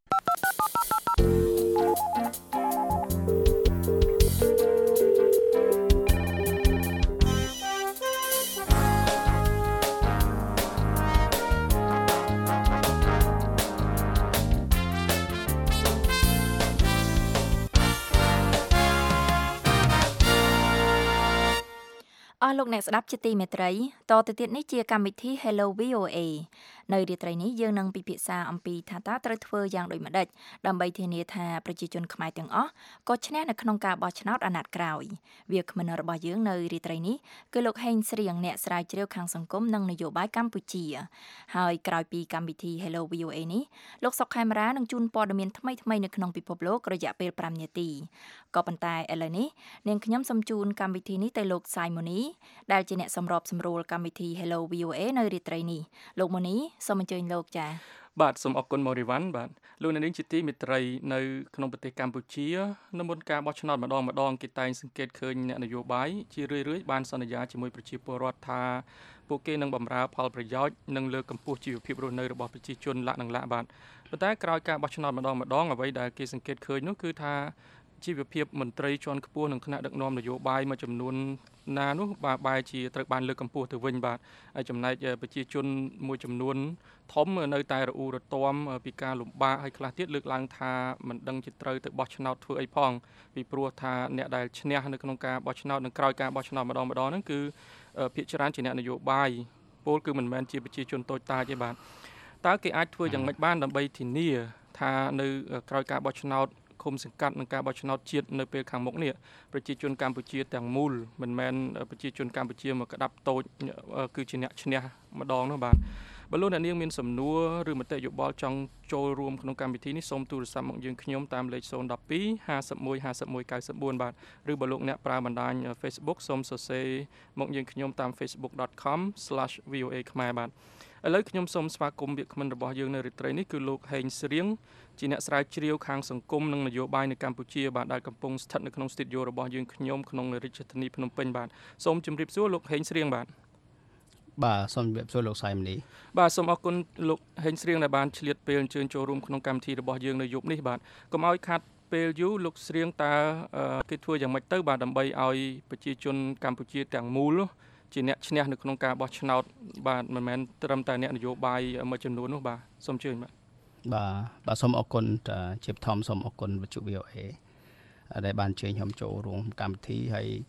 អស់លោកអ្នកស្ដាប់ជាទីមេត្រីតទៅទៀតនេះជាកម្មវិធី Hello វី អូ អេ នៅរាត្រីនេះយើងនឹងពិភាក្សាអំពីថាតើត្រូវធ្វើយ៉ាងដូចម្តេចដើម្បីធានាថាប្រជាជនខ្មែរទាំងអស់ក៏ឈ្នះនៅក្នុងការបោះឆ្នោតអាណត្តិក្រោយវាគ្មិនរបស់យើងនៅរាត្រីនេះគឺលោកហេងស្រៀងអ្នកស្រាវជ្រាវខាងសង្គមនិងនយោបាយកម្ពុជាហើយក្រោយពីកម្មវិធី Hello វី អូ អេ នេះលោកសុកខេមរានឹងជូនព័ត៌មានថ្មីៗនៅក្នុងពិភពលោករយៈពេលfiveនាទីក៏ប៉ុន្តែឥឡូវនេះនាងខ្ញុំសូមជូនកម្មវិធីនេះទៅលោកសាយម៉ូនីដែលជាអ្នកសម្របសម្រួលកម្មវិធី Hello វី អូ អេ នៅរាត្រីនេះលោកម៉ូនីសូមអញ្ជើញលោកចា៎បាទសូមអរគុណម៉ូរីវ៉ាន់បាទលោកអ្នកនាងជាទីមេត្រីនៅក្នុងប្រទេសកម្ពុជានៅមុនការបោះឆ្នោតម្ដងម្ដងគេតែងសង្កេតឃើញអ្នកនយោបាយជារឿយៗបានសន្យាជាមួយប្រជាពលរដ្ឋថាពួកគេនឹងបម្រើផលប្រយោជន៍និងលើកកម្ពស់ជីវភាពរស់នៅរបស់ប្រជាជនលក្ខនឹងលក្ខបាទប៉ុន្តែក្រោយការបោះឆ្នោតម្ដងម្ដងអ្វីដែលគេសង្កេតឃើញនោះគឺថាជីវភាពមន្ត្រីជាន់ខ្ពស់នឹងថ្នាក់ដឹកនាំនយោបាយមួយចំនួនណានោះបាទបែរជាត្រូវបានលើកកម្ពស់ទៅវិញបាទហើយចំណែកប្រជាជនមួយចំនួនធំនៅតែរអ៊ូរទាំពីការលំបាកហើយខ្លះទៀតលើកឡើងថាមិនដឹងជាត្រូវទៅបោះឆ្នោតធ្វើអីផងពីព្រោះថាអ្នកដែលឈ្នះនៅក្នុងការបោះឆ្នោតនិងក្រោយការបោះឆ្នោតម្ដងម្ដងហ្នឹងគឺភាគច្រើនជាអ្នកនយោបាយពលគឺមិនមែនជាប្រជាជនតូចតាចទេបាទតើគេអាចធ្វើយ៉ាងម៉េចបានដើម្បីធានាថានៅក្រោយការបោះឆ្នោតឃុំសង្កាត់នឹងការបោះឆ្នោតជាតិនៅពេលខាងមុខនេះប្រជាជនកម្ពុជាទាំងមូលមិនមែនប្រជាជនកម្ពុជាមួយក្តាប់តូចគឺជាអ្នកឈ្នះម្ដងនោះបាទបើលោកអ្នកនាងមានសំណួរឬមតិយោបល់ចង់ចូលរួមក្នុងកម្មវិធីនេះសូមទូរស័ព្ទមកយើងខ្ញុំតាមលេខzero one two five one five one nine nine fourបាទឬបើលោកអ្នកប្រើបណ្ដាញ Facebook សូមសរសេរមកយើងខ្ញុំតាម facebook dot com slash v o a ខ្មែរបាទឥឡូវខ្ញុំសូមស្វាគមន៍វាគ្មិនរបស់យើងនៅរាត្រីនេះគឺលោកហេងស្រៀងជាអ្នកស្រាវជ្រាវខាងសង្គមនិងនយោបាយនៅកម្ពុជាបាទដែលកំពុងស្ថិតនៅក្នុងស្ទូឌីយោរបស់យើងខ្ញុំក្នុងរាជធានីភ្នំពេញបាទសូមជម្រាបសួរលោកហេងស្រៀងបាទបាទសូមជម្រាបសួរលោកសៃមនីបាទសូមអរគុណលោកហេងស្រៀងដែលបានឆ្លៀតពេលអញ្ជើញចូលរួមក្នុងកម្មវិធីរបស់យើងនៅយប់នេះបាទកុំឲ្យខាត់ពេលយូរលោកស្រៀងតើគេធ្វើយ៉ាងម៉េចទៅបាទដើម្បីឲ្យប្រជាជនកម្ពុជាទាំងមូលជាអ្នកឈ្នះនៅក្នុងការបោះឆ្នោតបាទមិនមែនត្រឹមតែអ្នកនយោបាយមួយចំនួននោះបាទសូមអញ្ជើញបាទបាទបាទសូមអរគុណជាបឋមសូមអរគុណវិទ្យុ វី អូ អេ ដែលបានអញ្ជើញខ្ញុំចូលរួមកម្មវិធីហើយ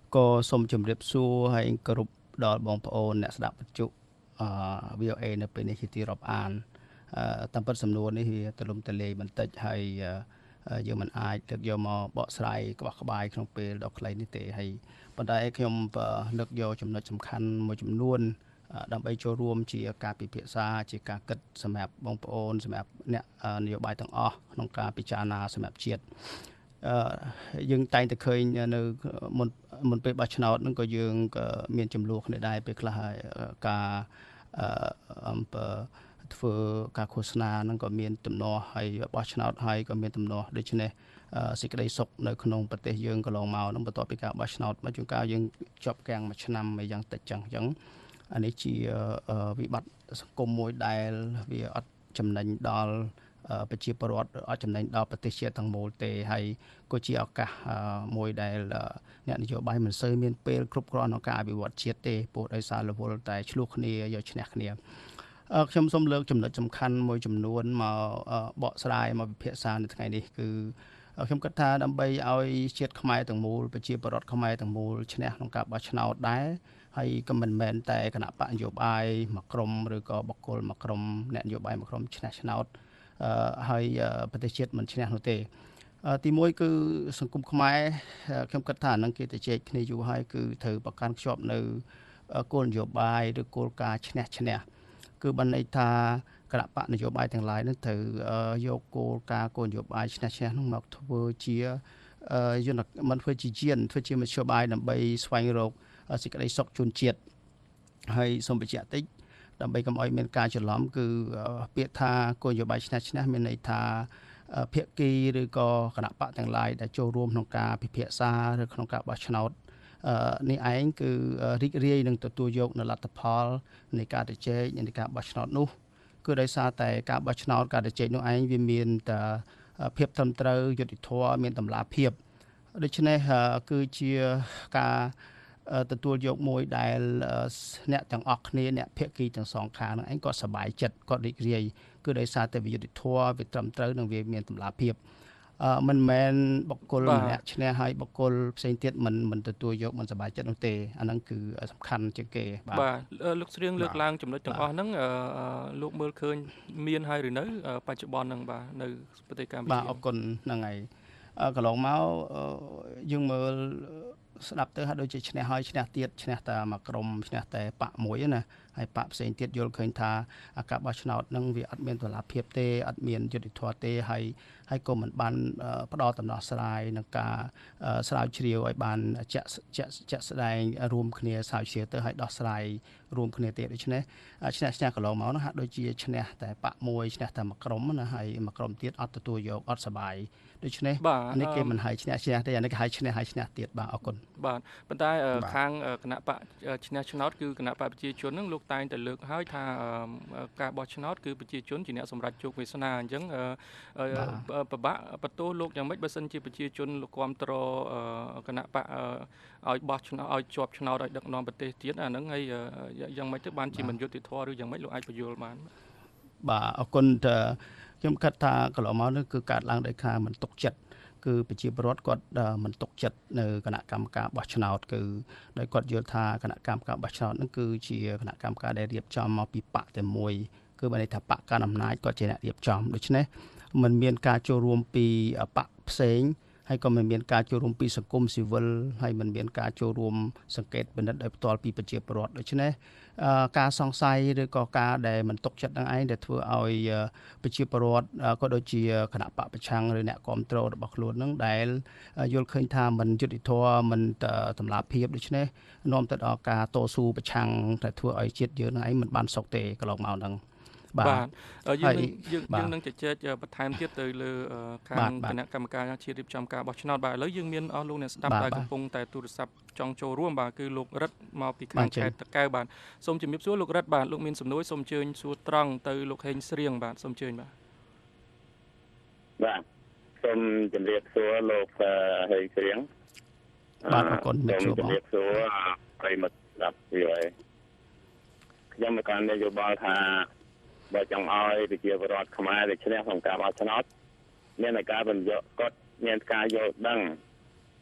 ក៏សូមជម្រាបសួរហើយគោរពដល់បងប្អូនអ្នកស្ដាប់វិទ្យុអឺ វី អូ เอ នៅពេលនេះជាទីរាប់អានអឺតាមពិតសំណួរនេះវាទលំទលាយបន្តិចហើយយើងមិនអាចលើកយកមកបកស្រាយក្បោះក្បាយក្នុងពេលដ៏ខ្លីនេះទេហើយប៉ុន្តែខ្ញុំលើកយកចំណុចសំខាន់មួយចំនួនដើម្បីចូលរួមជាការពិភាក្សាជាការគិតសម្រាប់បងប្អូនសម្រាប់អ្នកនយោបាយទាំងអស់ក្នុងការពិចារណាសម្រាប់ជាតិអឺយើងតែងតែឃើញនៅមុនមុនពេលបោះឆ្នោតហ្នឹងក៏យើងក៏មានចំនួនគ្នាដែរពេលខ្លះហើយការអឺអំពើធ្វើការឃោសនាហ្នឹងក៏មានទំនាស់ហើយបោះឆ្នោតហើយក៏មានទំនាស់ដូច្នេះសេចក្តីសុខនៅក្នុងប្រទេសយើងកន្លងមកហ្នឹងបន្ទាប់ពីការបោះឆ្នោតមកជួនកាលយើងជាប់កាំងមួយឆ្នាំមួយយ៉ាងតិចចឹងអញ្ចឹងអានេះជាវិបត្តិសង្គមមួយដែលវាអត់ចំណេញដល់ប្រជាពលរដ្ឋអត់ចំណេញដល់ប្រទេសជាតិទាំងមូលទេហើយក៏ជាឱកាសមួយដែលអ្នកនយោបាយមិនសូវមានពេលគ្រប់គ្រាន់ក្នុងការអភិវឌ្ឍជាតិទេព្រោះដោយសាររវល់តែឆ្លោះគ្នាយកឈ្នះគ្នាខ្ញុំសូមលើកចំណុចសំខាន់មួយចំនួនមកបកស្រាយមកពិភាក្សានៅថ្ងៃនេះគឺខ្ញុំគិតថាដើម្បីឲ្យជាតិខ្មែរទាំងមូលប្រជាពលរដ្ឋខ្មែរទាំងមូលឈ្នះក្នុងការបោះឆ្នោតដែរហើយក៏មិនមែនតែគណៈបកនយោបាយមួយក្រុមឬក៏បុគ្គលមួយក្រុមអ្នកនយោបាយមួយក្រុមឈ្នះឆ្នោតហើយប្រទេសជាតិមិនឈ្នះនោះទេទីមួយគឺសង្គមខ្មែរខ្ញុំគិតថានឹងគេទៅជែកគ្នាយូរហើយគឺត្រូវប្រកាន់ខ្ជាប់នៅគោលនយោបាយឬគោលការណ៍ឈ្នះឈ្នះគឺបានន័យថាគណៈបកនយោបាយទាំងឡាយនឹងត្រូវយកគោលការណ៍គោលនយោបាយឈ្នះឈ្នះនោះមកធ្វើជាយន្តមិនធ្វើជាជាធ្វើជាមធ្យោបាយដើម្បីស្វែងរកសេចក្តីសុខជូនជាតិហើយសូមបញ្ជាក់តិចដើម្បីកុំឲ្យមានការច្រឡំគឺពាក្យថាគោលនយោបាយឈ្នះឈ្នះមានន័យថាភាគីឬក៏គណៈបកទាំងឡាយដែលចូលរួមក្នុងការពិភាក្សាឬក្នុងការបោះឆ្នោតនេះឯងគឺរីករាយនឹងទទួលយកនៅលទ្ធផលនៃការជជែកនៃការបោះឆ្នោតនោះគឺដោយសារតែការបោះឆ្នោតការជជែកនោះឯងវាមានតែភាពត្រឹមត្រូវយុត្តិធម៌មានតម្លាភាពដូច្នេះគឺជាការទទួលយកមួយដែលអ្នកទាំងអស់គ្នាអ្នកភាគីទាំងសងខាងហ្នឹងឯងគាត់សប្បាយចិត្តគាត់រីករាយគឺដោយសារតែវិយុទ្ធធម៌វាត្រឹមត្រូវនិងវាមានតម្លាភាពអឺមិនមែនបុគ្គលម្នាក់ឈ្នះហើយបុគ្គលផ្សេងទៀតមិនមិនទទួលយកមិនសប្បាយចិត្តនោះទេអាហ្នឹងគឺសំខាន់ជាងគេបាទបាទលោកស្រៀងលើកឡើងចំណុចទាំងអស់ហ្នឹងលោកមើលឃើញមានហើយឬនៅបច្ចុប្បន្នហ្នឹងបាទនៅប្រទេសកម្ពុជាបាទអរគុណហ្នឹងហើយកន្លងមកយើងមើលស្ដាប់ទៅហាក់ដូចជាឈ្នះហើយឈ្នះទៀតឈ្នះតែមួយក្រុមឈ្នះតែបកមួយណាហើយបកផ្សេងទៀតយល់ឃើញថាការបោះឆ្នោតហ្នឹងវាអត់មានតម្លាភាពទេអត់មានយុត្តិធម៌ទេហើយហើយក៏មិនបានផ្ដល់ដំណោះស្រាយនឹងការស្រាវជ្រាវឲ្យបានជាក់ជាក់ស្ដែងរួមគ្នាស្រាវជ្រាវទៅឲ្យដោះស្រាយរួមគ្នាទេដូច្នេះឈ្នះឈ្នះកន្លងមកហ្នឹងហាក់ដូចជាឈ្នះតែបកមួយឈ្នះតែមួយក្រុមណាហើយមួយក្រុមទៀតអត់ទទួលយកអត់សប្បាយដូច្នេះនេះគេមិនឲ្យឈ្នះឈ្នះទេអានេះគេឲ្យឈ្នះឲ្យឈ្នះទៀតបាទអរគុណបាទប៉ុន្តែខាងគណៈបកឈ្នះឆ្នោតគឺគណៈបកប្រជាជនហ្នឹងលោកតែងតែលើកហើយថាការបោះឆ្នោតគឺប្រជាជនជាអ្នកសម្រេចជោគវាសនាអញ្ចឹងប្របាក់បន្ទោសលោកយ៉ាងម៉េចបើសិនជាប្រជាជនលោកគ្រប់គ្រងគណៈបកឲ្យបោះឆ្នោតឲ្យជាប់ឆ្នោតឲ្យដឹកនាំប្រទេសទៀតអាហ្នឹងហើយយ៉ាងម៉េចទៅបានជាមិនយុត្តិធម៌ឬយ៉ាងម៉េចលោកអាចបញ្យល់បានបាទអរគុណខ្ញុំគិតថាកន្លងមកនេះគឺកើតឡើងដោយការមិនទុកចិត្តគឺប្រជាពលរដ្ឋគាត់មិនទុកចិត្តនៅគណៈកម្មការបោះឆ្នោតគឺដោយគាត់យល់ថាគណៈកម្មការបោះឆ្នោតហ្នឹងគឺជាគណៈកម្មការដែលរៀបចំមកពីបកតែមួយគឺបានន័យថាបកកណ្ដាលអំណាចគាត់ជាអ្នករៀបចំដូច្នេះมันមានការចូលរួមពីបកផ្សេងហើយក៏មិនមានការចូលរួមពីសង្គមស៊ីវិលហើយមិនមានការចូលរួមសង្កេតពិនិត្យដោយផ្ទាល់ពីប្រជាពលរដ្ឋដូច្នេះការសង្ស័យឬក៏ការដែលមិនទុកចិត្តនឹងឯងដែលធ្វើឲ្យប្រជាពលរដ្ឋក៏ដូចជាគណៈបកប្រឆាំងឬអ្នកគ្រប់គ្រងរបស់ខ្លួននឹងដែលយល់ឃើញថាមិនយុត្តិធម៌មិនតម្លាភាពដូច្នេះនាំទៅដល់ការតស៊ូប្រឆាំងដែលធ្វើឲ្យជាតិយើងនឹងឯងមិនបានសុខទេកន្លងមកហ្នឹងបាទយើងយើងយើងនឹងជជែកបន្ថែមទៀតទៅលើខាងគណៈកម្មការជាតិរៀបចំការបោះឆ្នោតបាទឥឡូវយើងមានអស់លោកអ្នកស្ដាប់ដែលកំពុងតែទូរស័ព្ទចង់ចូលរួមបាទគឺលោករឹតមកពីខាងខេត្តតាកែវបាទសូមជំរាបសួរលោករឹតបាទលោកមានសំណួរសូមអញ្ជើញសួរត្រង់ទៅលោកហេងស្រៀងបាទសូមអញ្ជើញបាទបាទសូមជំរាបសួរលោកហេងស្រៀងបាទអរគុណសូមជំរាបសួរប្រិយមិត្តស្ដាប់វាខ្ញុំមកកាន់នយោបាយថាបើចង់ឲ្យប្រជាពលរដ្ឋខ្មែរដែលឈ្នះក្នុងការបោះឆ្នោតមានការបញ្យល់គាត់មានការយល់ដឹង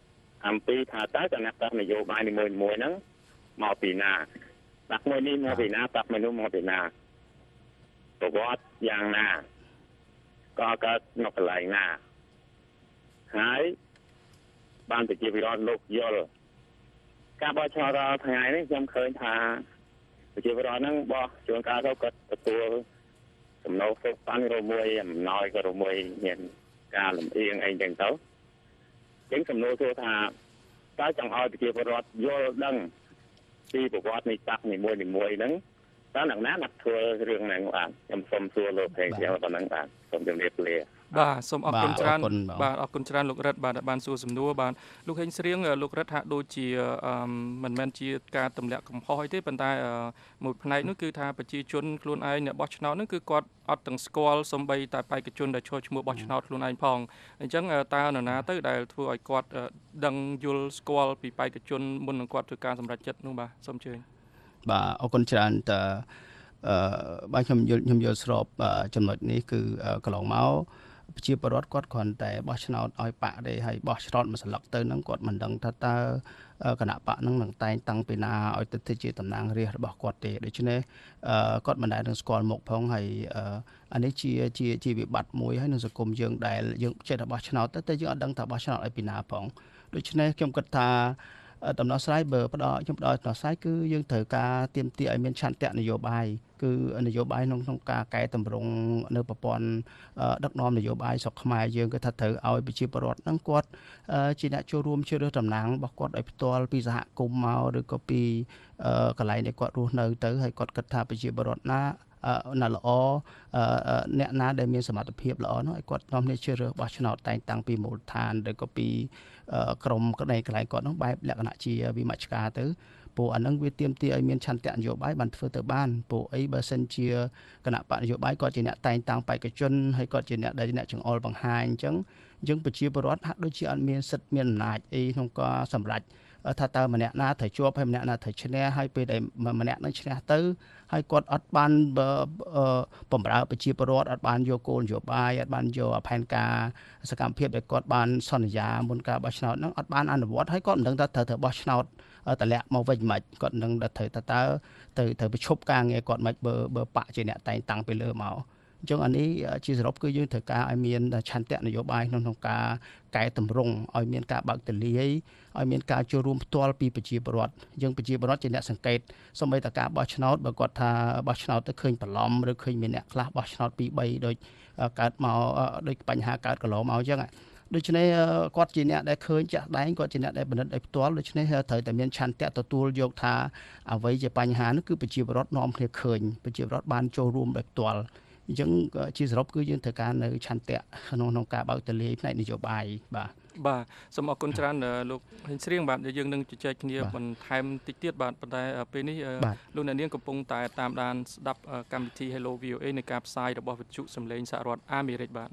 អំពីថាតើគណៈបកនយោបាយនីមួយៗហ្នឹងមកពីណាបាក់មួយនេះមកពីណាបាក់មួយនោះមកពីណាប្រវត្តិយ៉ាងណាក៏កើតនៅកន្លែងណាហើយបានប្រជាពលរដ្ឋលោកយល់ការបោះឆ្នោតរាល់ថ្ងៃនេះខ្ញុំឃើញថាប្រជាពលរដ្ឋហ្នឹងបោះជួនកាលទៅគាត់ទទួលសំណូកសុខបានរមួយអំណោយក៏រមួយមានការលំអៀងអីចឹងទៅចឹងសំណួរគឺថាតើចង់ឲ្យប្រជាពលរដ្ឋយល់ដឹងពីប្រវត្តិនៃបកនីមួយនីមួយហ្នឹងតើអ្នកណាnakធ្វើរឿងហ្នឹងបាទខ្ញុំសូមសួរលោកពេងយ៉ាងប៉ុណ្ណឹងបាទសូមជម្រាបលាបាទសូមអរគុណច្រើនបាទអរគុណច្រើនលោករិទ្ធបាទបានសួរសំណួរបាទលោកហេងស្រៀងលោករិទ្ធហាក់ដូចជាមិនមែនជាការទម្លាក់កំហុសអីទេប៉ុន្តែមួយផ្នែកនោះគឺថាប្រជាជនខ្លួនឯងអ្នកបោះឆ្នោតនោះគឺគាត់អត់ទាំងស្គាល់សំបីតែបេក្ខជនដែលឈរឈ្មោះបោះឆ្នោតខ្លួនឯងផងអញ្ចឹងតើនរណាទៅដែលធ្វើឲ្យគាត់ដឹងយល់ស្គាល់ពីបេក្ខជនមុននឹងគាត់ធ្វើការសម្រេចចិត្តនោះបាទសូមអញ្ជើញបាទអរគុណច្រើនតើអឺបាទខ្ញុំយល់ខ្ញុំយល់ស្របចំណុចនេះគឺកន្លងមកប្រជាពលរដ្ឋគាត់គ្រាន់តែបោះឆ្នោតឲ្យបកទេហើយបោះឆ្នោតមួយស្លឹកទៅហ្នឹងគាត់មិនដឹងថាតើគណៈបកហ្នឹងនឹងតែងតាំងពីណាឲ្យទៅជាតំណាងរាស្ត្ររបស់គាត់ទេដូច្នេះគាត់មិនដែលនឹងស្គាល់មុខផងហើយអានេះជាជាជាវិបត្តិមួយហើយក្នុងសង្គមយើងដែលយើងចេះតែបោះឆ្នោតទៅតែយើងអត់ដឹងថាបោះឆ្នោតឲ្យពីណាផងដូច្នេះខ្ញុំគិតថាដំណោះស្រាយបើផ្ដល់ខ្ញុំផ្ដល់ដំណោះស្រាយគឺយើងត្រូវការទាមទារឲ្យមានឆន្ទៈនយោបាយគឺនយោបាយក្នុងក្នុងការកែតម្រង់នៅប្រព័ន្ធដឹកនាំនយោបាយស្រុកខ្មែរយើងគឺថាត្រូវឲ្យប្រជាពលរដ្ឋហ្នឹងគាត់ជាអ្នកចូលរួមជ្រើសរើសតំណាងរបស់គាត់ឲ្យផ្ទាល់ពីសហគមន៍មកឬក៏ពីកន្លែងដែលគាត់រស់នៅទៅហើយគាត់គិតថាប្រជាពលរដ្ឋណាណាល្អអ្នកណាដែលមានសមត្ថភាពល្អនោះឲ្យគាត់នាំគ្នាជ្រើសរើសបោះឆ្នោតតែងតាំងពីមូលដ្ឋានឬក៏ពីក្រមក្តីកន្លែងគាត់នោះបែបលក្ខណៈជាវិមជ្ឈការទៅពួកអានឹងវាទាមទារឲ្យមានឆន្ទៈនយោបាយបានធ្វើទៅបានពួកអីបើសិនជាគណៈបកនយោបាយគាត់ជាអ្នកតែងតាំងបេក្ខជនហើយគាត់ជាអ្នកដែលអ្នកចង្អុលបង្ហាញអញ្ចឹងយើងប្រជាពលរដ្ឋហាក់ដូចជាអត់មានសិទ្ធិមានអំណាចអីក្នុងការសម្រេចថាតើម្នាក់ណាត្រូវជាប់ហើយម្នាក់ណាត្រូវឈ្នះហើយពេលដែលម្នាក់នឹងឈ្នះទៅហើយគាត់អត់បានបំរើប្រជាពលរដ្ឋអត់បានយកគោលនយោបាយអត់បានយកផែនការសកម្មភាពដែលគាត់បានសន្យាមុនការបោះឆ្នោតហ្នឹងអត់បានអនុវត្តហើយគាត់មិនដឹងថាត្រូវទៅបោះឆ្នោតតម្លាក់មកវិញមិនគាត់នឹងត្រូវតើតើទៅទៅប្រឈប់ការងារគាត់មិនបើបើបកជាអ្នកតែងតាំងពីលើមកអញ្ចឹងអានេះជាសរុបគឺយើងត្រូវការឲ្យមានឆន្ទៈនយោបាយក្នុងក្នុងការកែតម្រង់ឲ្យមានការបើកទលាយឲ្យមានការចូលរួមផ្ទាល់ពីប្រជាពលរដ្ឋយើងប្រជាពលរដ្ឋជាអ្នកសង្កេតសូម្បីតែការបោះឆ្នោតបើគាត់ថាបោះឆ្នោតទៅឃើញបន្លំឬឃើញមានអ្នកខ្លះបោះឆ្នោតពីរបីដូចកើតមកដូចបញ្ហាកើតកន្លងមកអញ្ចឹងដូច្នេះគាត់ជាអ្នកដែលឃើញចាស់ដែងគាត់ជាអ្នកដែលបណ្ឌិតឲ្យផ្ទាល់ដូច្នេះត្រូវតែមានឆន្ទៈទទួលយកថាអ្វីជាបញ្ហានោះគឺប្រជាពលរដ្ឋនាំគ្នាឃើញប្រជាពលរដ្ឋបានចូលរួមដោយផ្ទាល់អញ្ចឹងជាសរុបគឺយើងត្រូវការនៅឆន្ទៈក្នុងក្នុងការបើកទលាយផ្នែកនយោបាយបាទបាទសូមអរគុណច្រើនលោកហេងស្រៀងបាទយើងនឹងជជែកគ្នាបន្ថែមតិចទៀតបាទប៉ុន្តែពេលនេះលោកអ្នកនាងកំពុងតែតាមដានស្ដាប់កម្មវិធី Hello វី អូ អេ នៃការផ្សាយរបស់វិទ្យុសំឡេងសហរដ្ឋអាមេរិកបាទ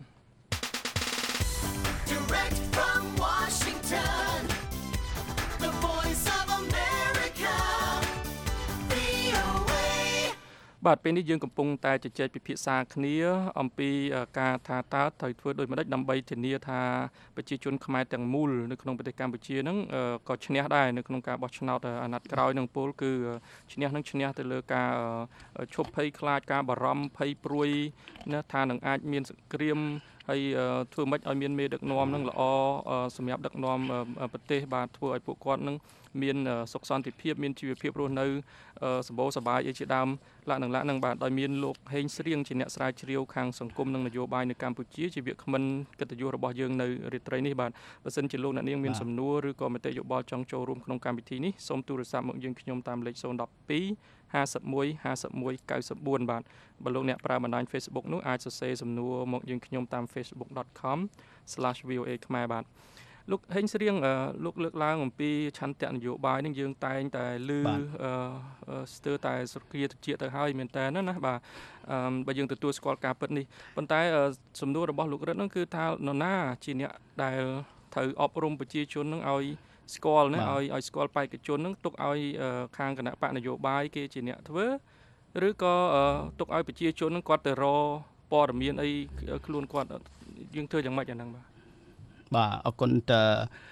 Direct from Washington, the voice of America, វី អូ เอបាទពេលនេះយើងកំពុងតែជជែកពិភាក្សាគ្នាអំពីការថាតើត្រូវធ្វើដូចម្តេចដើម្បីធានាថាប្រជាជនខ្មែរទាំងមូលនៅក្នុងប្រទេសកម្ពុជាហ្នឹងក៏ឈ្នះដែរនៅក្នុងការបោះឆ្នោតអាណត្តិក្រោយនឹងពលគឺឈ្នះនឹងឈ្នះទៅលើការឈប់ភ័យខ្លាចការបារម្ភភ័យព្រួយណាថានឹងអាចមានសង្គ្រាមហើយធ្វើម៉េចឲ្យមានមេដឹកនាំនឹងល្អសម្រាប់ដឹកនាំប្រទេសបាទធ្វើឲ្យពួកគាត់នឹងមានសុខសន្តិភាពមានជីវភាពរស់នៅសម្បូរសប្បាយអីជាដើមលក្ខណៈនឹងបាទដោយមានលោកហេងស្រៀងជាអ្នកស្រាវជ្រាវខាងសង្គមនិងនយោបាយនៅកម្ពុជាជាវាគ្មិនកិត្តិយសរបស់យើងនៅរាត្រីនេះបាទបើសិនជាលោកអ្នកនាងមានសំណួរឬក៏មតិយោបល់ចង់ចូលរួមក្នុងកម្មវិធីនេះសូមទូរស័ព្ទមកយើងខ្ញុំតាមលេខศูนย์ หนึ่ง สอง ห้า หนึ่ง หนึ่ง ห้า หนึ่ง เก้า สี่ បាទបើលោកអ្នកប្រើបណ្ដាញ Facebook នោះអាចសរសេរសំណួរមកយើងខ្ញុំតាម facebook dot com slash v o a ខ្មែរបាទលោកហេងស្រៀងលោកលើកឡើងអំពីឆន្ទៈនយោបាយនឹងយើងតែងតែលឺស្ទើរតែសុគ្រាតិចទៅហើយមែនតើណាបាទបើយើងទទួលស្គាល់ការពិតនេះប៉ុន្តែសំណួររបស់លោករិទ្ធហ្នឹងគឺថានរណាជាអ្នកដែលត្រូវអប់រំប្រជាជននឹងឲ្យស្គាល់ណាឲ្យឲ្យស្គាល់បេក្ខជននឹងទុកឲ្យខាងគណៈបកនយោបាយគេជាអ្នកធ្វើឬក៏ទុកឲ្យប្រជាជននឹងគាត់ទៅរកព័ត៌មានអីខ្លួនគាត់យើងធ្វើយ៉ាងម៉េចអាហ្នឹងបាទបាទអរគុណតើ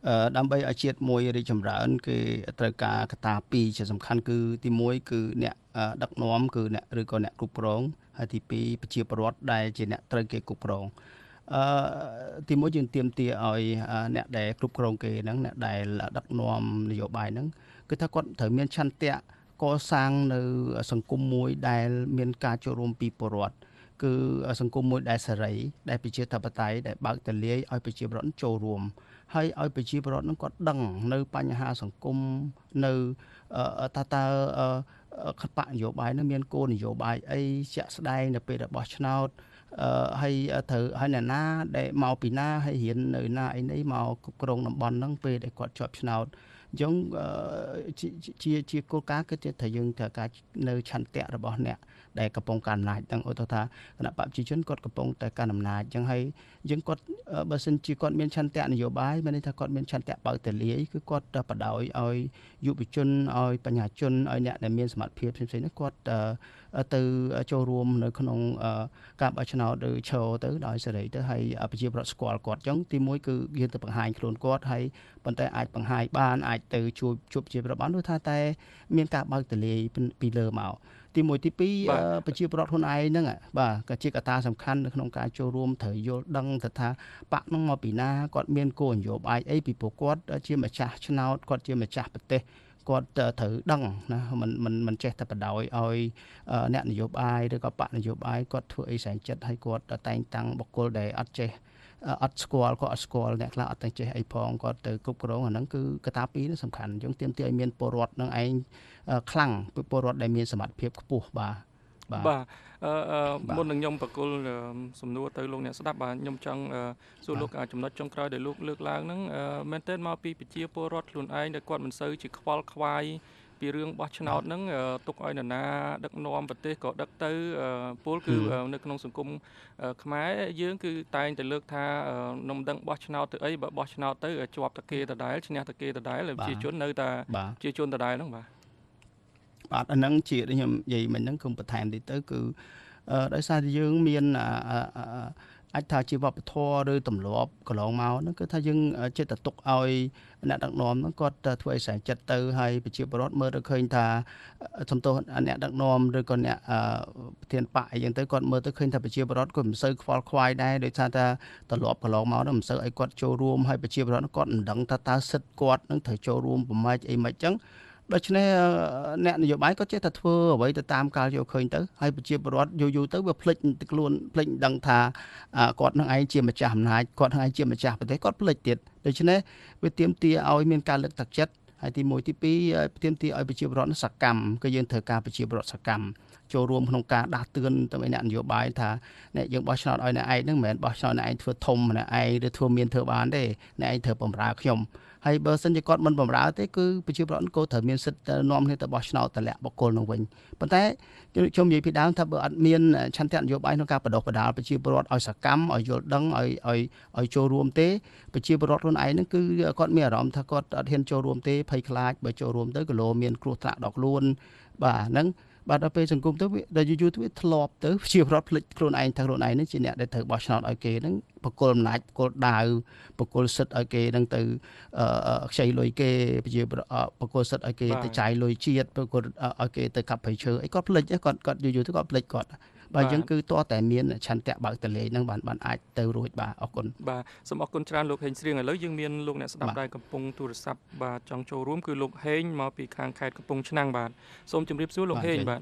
ដើម្បីឲ្យជាតិមួយរីកចម្រើនគេត្រូវការកត្តាពីរជាសំខាន់គឺទីមួយគឺអ្នកដឹកនាំគឺអ្នកឬក៏អ្នកគ្រប់គ្រងហើយទីពីរប្រជាពលរដ្ឋដែលជាអ្នកត្រូវគេគ្រប់គ្រងអឺទីមួយយើងទាមទារឲ្យអ្នកដែលគ្រប់គ្រងគេហ្នឹងអ្នកដែលដឹកនាំនយោបាយហ្នឹងគឺថាគាត់ត្រូវមានឆន្ទៈកសាងនៅសង្គមមួយដែលមានការចូលរួមពីពលរដ្ឋគឺសង្គមមួយដែលសេរីដែលប្រជាធិបតេយ្យដែលបើកទលាយឲ្យប្រជាពលរដ្ឋចូលរួមហើយឲ្យប្រជាពលរដ្ឋនឹងគាត់ដឹងនៅបញ្ហាសង្គមនៅតើតើខិតបកនយោបាយនឹងមានគោលនយោបាយអីជាក់ស្ដែងនៅពេលរបស់ឆ្នោតអឺហើយត្រូវហើយអ្នកណាដែលមកពីណាហើយរៀននៅណាអីនេះមកគ្រប់គ្រងតំបន់ហ្នឹងពេលដែលគាត់ជាប់ឆ្នោតអញ្ចឹងជាជាគោលការណ៍គឺថាយើងត្រូវការនៅឆន្ទៈរបស់អ្នកដែលកំពុងកាន់អំណាចទាំងឧទាហរណ៍ថាគណៈបព្វជិជនគាត់កំពុងតែកាន់អំណាចអញ្ចឹងហើយយើងគាត់បើសិនជាគាត់មានឆន្ទៈនយោបាយមានន័យថាគាត់មានឆន្ទៈបើកទលាយគឺគាត់បដ ாய் ឲ្យយុវជនឲ្យបញ្ញាជនឲ្យអ្នកដែលមានសមត្ថភាពផ្សេងៗនេះគាត់ទៅចូលរួមនៅក្នុងការបោះឆ្នោតឬឈរទៅដោយសេរីទៅហើយប្រជាពលរដ្ឋស្គាល់គាត់អញ្ចឹងទីមួយគឺយើងទៅបង្ហាញខ្លួនគាត់ហើយប៉ុន្តែអាចបង្ហាញបានអាចទៅជួបជួបប្រជាពលរដ្ឋបាននោះថាតែមានការបើកទលាយពីលើមកទីមួយទីពីរប្រជាពលរដ្ឋខ្លួនឯងហ្នឹងបាទក៏ជាកត្តាសំខាន់នៅក្នុងការចូលរួមត្រូវយល់ដឹងទៅថាបកហ្នឹងមកពីណាគាត់មានគោលនយោបាយអីពីព្រោះគាត់ជាម្ចាស់ឆ្នោតគាត់ជាម្ចាស់ប្រទេសគាត់ត្រូវដឹងណាមិនមិនមិនចេះតែបដ ாய் ឲ្យអ្នកនយោបាយឬក៏បកនយោបាយគាត់ធ្វើអីសែងចិត្តឲ្យគាត់តែងតាំងបុគ្គលដែលអត់ចេះអត់ស្គាល់ក៏អត់ស្គាល់អ្នកខ្លះអត់ទាំងចេះអីផងគាត់ទៅគ្រប់គ្រងអាហ្នឹងគឺកត្តាពីរនេះសំខាន់អញ្ចឹងទាមទារឲ្យមានពលរដ្ឋនឹងឯងខ្លាំងពលរដ្ឋដែលមានសមត្ថភាពខ្ពស់បាទបាទអឺមុននឹងខ្ញុំបកគលសំណួរទៅលោកអ្នកស្ដាប់បាទខ្ញុំចង់សួរលោកចំណុចចុងក្រោយដែលលោកលើកឡើងហ្នឹងមែនទែនមកពីប្រជាពលរដ្ឋខ្លួនឯងដែលគាត់មិនសូវជាខ្វល់ខ្វាយពីរឿងបោះឆ្នោតហ្នឹងទុកឲ្យនរណាដឹកនាំប្រទេសក៏ដឹកទៅពលគឺនៅក្នុងសង្គមខ្មែរយើងគឺតែងតែលើកថានំដឹងបោះឆ្នោតទៅអីបើបោះឆ្នោតទៅជាប់តាគេដដែលឈ្នះតាគេដដែលប្រជាជននៅតែប្រជាជនដដែលហ្នឹងបាទបាទអាហ្នឹងជាខ្ញុំនិយាយមិញហ្នឹងគឺបន្ថែមតិចទៅគឺដោយសារតែយើងមានអាចថាជាវប្បធម៌ឬទម្លាប់កន្លងមកហ្នឹងគឺថាយើងចិត្តតែទុកឲ្យអ្នកដឹកនាំហ្នឹងគាត់ធ្វើឲ្យសែងចិត្តទៅហើយប្រជាពលរដ្ឋមើលទៅឃើញថាសំទោសអ្នកដឹកនាំឬក៏អ្នកប្រធានបកអីចឹងទៅគាត់មើលទៅឃើញថាប្រជាពលរដ្ឋគាត់មិនសូវខ្វល់ខ្វាយដែរដោយសារថាទម្លាប់កន្លងមកហ្នឹងមិនសូវឲ្យគាត់ចូលរួមហើយប្រជាពលរដ្ឋគាត់មិនដឹងថាតើសិទ្ធិគាត់នឹងត្រូវចូលរួមប្រមាថអីមិនចឹងដូច្នេះអ្នកនយោបាយក៏ចេះតែធ្វើអ្វីទៅតាមការយកឃើញទៅហើយប្រជាពលរដ្ឋយូរយូរទៅវាភ្លេចខ្លួនភ្លេចដឹងថាគាត់នឹងឯងជាម្ចាស់អំណាចគាត់នឹងឯងជាម្ចាស់ប្រទេសគាត់ភ្លេចទៀតដូច្នេះវាទាមទារឲ្យមានការលើកទឹកចិត្តហើយទីមួយទីពីរទាមទារឲ្យប្រជាពលរដ្ឋសកម្មគឺយើងត្រូវការប្រជាពលរដ្ឋសកម្មចូលរួមក្នុងការដាស់តឿនទៅអ្នកនយោបាយថាអ្នកយើងបោះឆ្នោតឲ្យអ្នកឯងហ្នឹងមិនមែនបោះឆ្នោតអ្នកឯងធ្វើធំអ្នកឯងឬធ្វើមានធ្វើបានទេអ្នកឯងត្រូវបម្រើខ្ញុំហើយបើសិនជាគាត់មិនបម្រើទេគឺប្រជាពលរដ្ឋក៏ត្រូវមានសិទ្ធិនាំគ្នាទៅបោះឆ្នោតតម្លាក់បុគ្គលនឹងវិញប៉ុន្តែខ្ញុំនិយាយពីដើមថាបើអត់មានឆន្ទៈនយោបាយក្នុងការបដិបដាលប្រជាពលរដ្ឋឲ្យសកម្មឲ្យយល់ដឹងឲ្យឲ្យឲ្យចូលរួមទេប្រជាពលរដ្ឋខ្លួនឯងហ្នឹងគឺគាត់មានអារម្មណ៍ថាគាត់អត់ហ៊ានចូលរួមទេភ័យខ្លាចបើចូលរួមទៅគីឡូមានគ្រោះថ្នាក់ដល់ខ្លួនបាទហ្នឹងបាទដល់ពេលសង្គមទៅដល់យូរយូរទៅវាធ្លាប់ទៅជាប្រវត្តិភ្លេចខ្លួនឯងថាខ្លួនឯងនេះជាអ្នកដែលត្រូវបោះឆ្នោតឲ្យគេហ្នឹងបកគលអំណាចបកគលដាវបកគលសិទ្ធឲ្យគេហ្នឹងទៅខ្ចីលុយគេជាបកគលសិទ្ធឲ្យគេទៅចាយលុយជាតិបកគលឲ្យគេទៅកាប់ព្រៃឈើអីគាត់ភ្លេចគាត់គាត់យូរយូរទៅគាត់ភ្លេចគាត់បាទអញ្ចឹងគឺតោះតែមានឆន្ទៈបើកតលេហ្នឹងបានបានអាចទៅរួចបាទអរគុណបាទសូមអរគុណច្រើនលោកហេងស្រៀងឥឡូវយើងមានលោកអ្នកស្ដាប់ដែលកំពុងទូរស័ព្ទបាទចង់ចូលរួមគឺលោកហេងមកពីខាងខេត្តកំពង់ឆ្នាំងបាទសូមជម្រាបសួរលោកហេងបាទ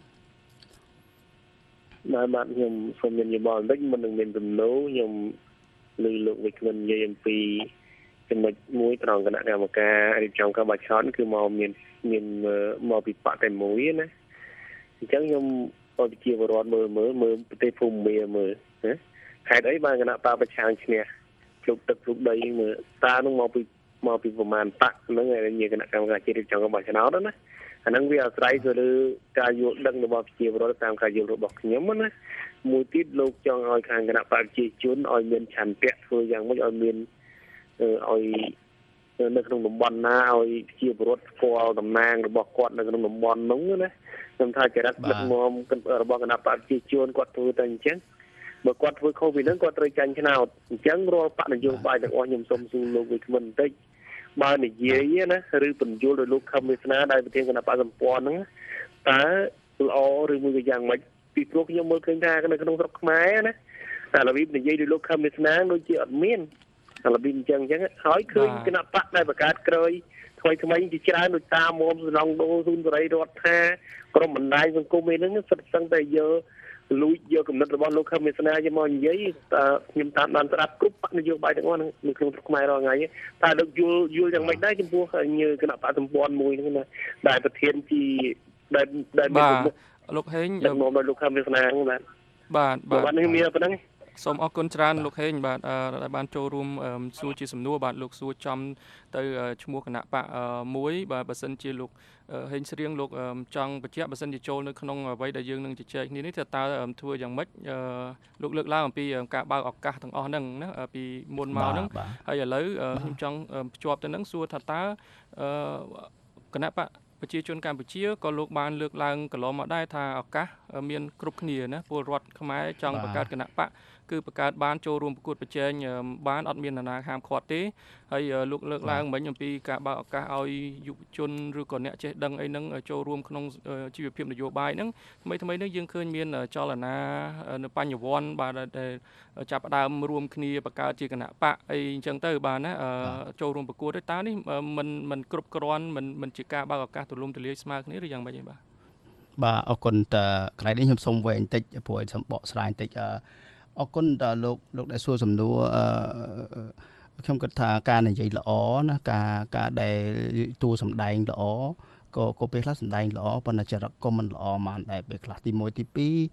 បាទបាទខ្ញុំសូមមានយោបល់បន្តិចមុននឹងមានទំនោរខ្ញុំលើលោកវិក្កាមនិយាយអំពីចំណុចមួយត្រង់គណៈកម្មការរៀបចំការបោះឆ្នោតគឺមកមានមានមកពីបកតែមួយណាអញ្ចឹងខ្ញុំអត់ជាបរិវត្តមើលមើលមើលប្រទេសភូមិមាមើលណាហេតុអីបានគណៈបកប្រឆាំងឈ្នះជុកទឹកជុកដីមើលតើនឹងមកពីមកពីប្រមាណបកហ្នឹងឯងគណៈកម្មការរៀបចំការបោះឆ្នោតណាអាហ្នឹងវាអាស្រ័យទៅលើការយល់ដឹងរបស់ប្រជាពលរដ្ឋតាមការយល់របស់ខ្ញុំណាមួយទៀតលោកចង់ឲ្យខាងគណៈបព្វជិជនឲ្យមានឆន្ទៈធ្វើយ៉ាងម៉េចឲ្យមានឲ្យនៅក្នុងតំបន់ណាឲ្យប្រជាពលរដ្ឋស្គាល់តំណាងរបស់គាត់នៅក្នុងតំបន់នោះណាខ្ញុំថាចរិតដឹកនាំរបស់គណៈបព្វជិជនគាត់ធ្វើតែអញ្ចឹងបើគាត់ធ្វើខុសពីហ្នឹងគាត់ត្រូវចាញ់ឆ្នោតអញ្ចឹងរាល់បកនយោបាយទាំងអស់ខ្ញុំសូមសួរលោកវិក្កាមបន្តិចបើនិយាយណាឬបញ្យល់ដោយលោកខំវាសនាដែលប្រធានគណៈបកសម្ព័ន្ធហ្នឹងតើល្អឬមួយក៏យ៉ាងម៉េចពីព្រោះខ្ញុំមើលឃើញថានៅក្នុងស្រុកខ្មែរណាតែរបៀបនិយាយដោយលោកខំវាសនាដូចជាអត់មានតែរបៀបអញ្ចឹងអញ្ចឹងហើយឃើញគណៈបកដែលបង្កើតក្រោយថ្មីថ្មីជាច្រើនដូចតាមមុំសំឡងដូស៊ូនបរិយរដ្ឋាក្រុមបណ្ដាញសង្គមឯហ្នឹងសិតសឹងតែយកលួចយកគំនិតរបស់លោកខំវាសនាយកមកនិយាយតើខ្ញុំតាមបានស្ដាប់គ្រប់បកនយោបាយទាំងអស់នៅក្នុងស្រុកខ្មែររាល់ថ្ងៃតែលោកយល់យល់យ៉ាងម៉េចដែរចំពោះគណៈបកសម្ព័ន្ធមួយហ្នឹងណាដែលប្រធានជាដែលដែលមានមុខលោកហេងដឹកនាំដោយលោកខំវាសនាហ្នឹងបាទបាទបាទនេះមានប៉ុណ្ណឹងសូមអរគុណច្រើនលោកហេងបាទដែលបានចូលរួមសួរជាសំណួរបាទលោកសួរចំទៅឈ្មោះគណៈបកមួយបាទបើសិនជាលោកហេងស្រៀងលោកចង់បញ្ជាក់បើសិនជាចូលនៅក្នុងអ្វីដែលយើងនឹងជជែកគ្នានេះតើតើធ្វើយ៉ាងម៉េចលោកលើកឡើងអំពីការបើកឱកាសទាំងអស់ហ្នឹងណាពីមុនមកហ្នឹងហើយឥឡូវខ្ញុំចង់ភ្ជាប់ទៅនឹងសួរថាតើគណៈបកប្រជាជនកម្ពុជាក៏លោកបានលើកឡើងកន្លងមកដែរថាឱកាសមានគ្រប់គ្នាណាពលរដ្ឋខ្មែរចង់បង្កើតគណៈបកគឺបង្កើតបានចូលរួមប្រកួតប្រជែងបានអត់មាននរណាហាមឃាត់ទេហើយលោកលើកឡើងមិញអំពីការបើកឱកាសឲ្យយុវជនឬក៏អ្នកចេះដឹងអីហ្នឹងចូលរួមក្នុងជីវភាពនយោបាយហ្នឹងថ្មីថ្មីនេះយើងឃើញមានចលនានៅបញ្ញវន្តបាទដែលចាប់ផ្ដើមរួមគ្នាបង្កើតជាគណៈបកអីអញ្ចឹងទៅបាទណាចូលរួមប្រកួតតើនេះមិនមិនគ្រប់គ្រាន់មិនមិនជាការបើកឱកាសទូលំទូលាយស្មើគ្នាឬយ៉ាងម៉េចទេបាទបាទអរគុណតើកន្លែងនេះខ្ញុំសូមវែងបន្តិចព្រោះឲ្យសំបកស្រាយបន្តិចអរគុណដល់លោកលោកដែលសួរសំណួរអឺខ្ញុំគិតថាការនិយាយល្អណាការការដែលតួសម្ដែងល្អក៏ក៏ពេលខ្លះសម្ដែងល្អប៉ុន្តែចរិតក៏មិនល្អហ្មងដែរពេលខ្លះទី1ទី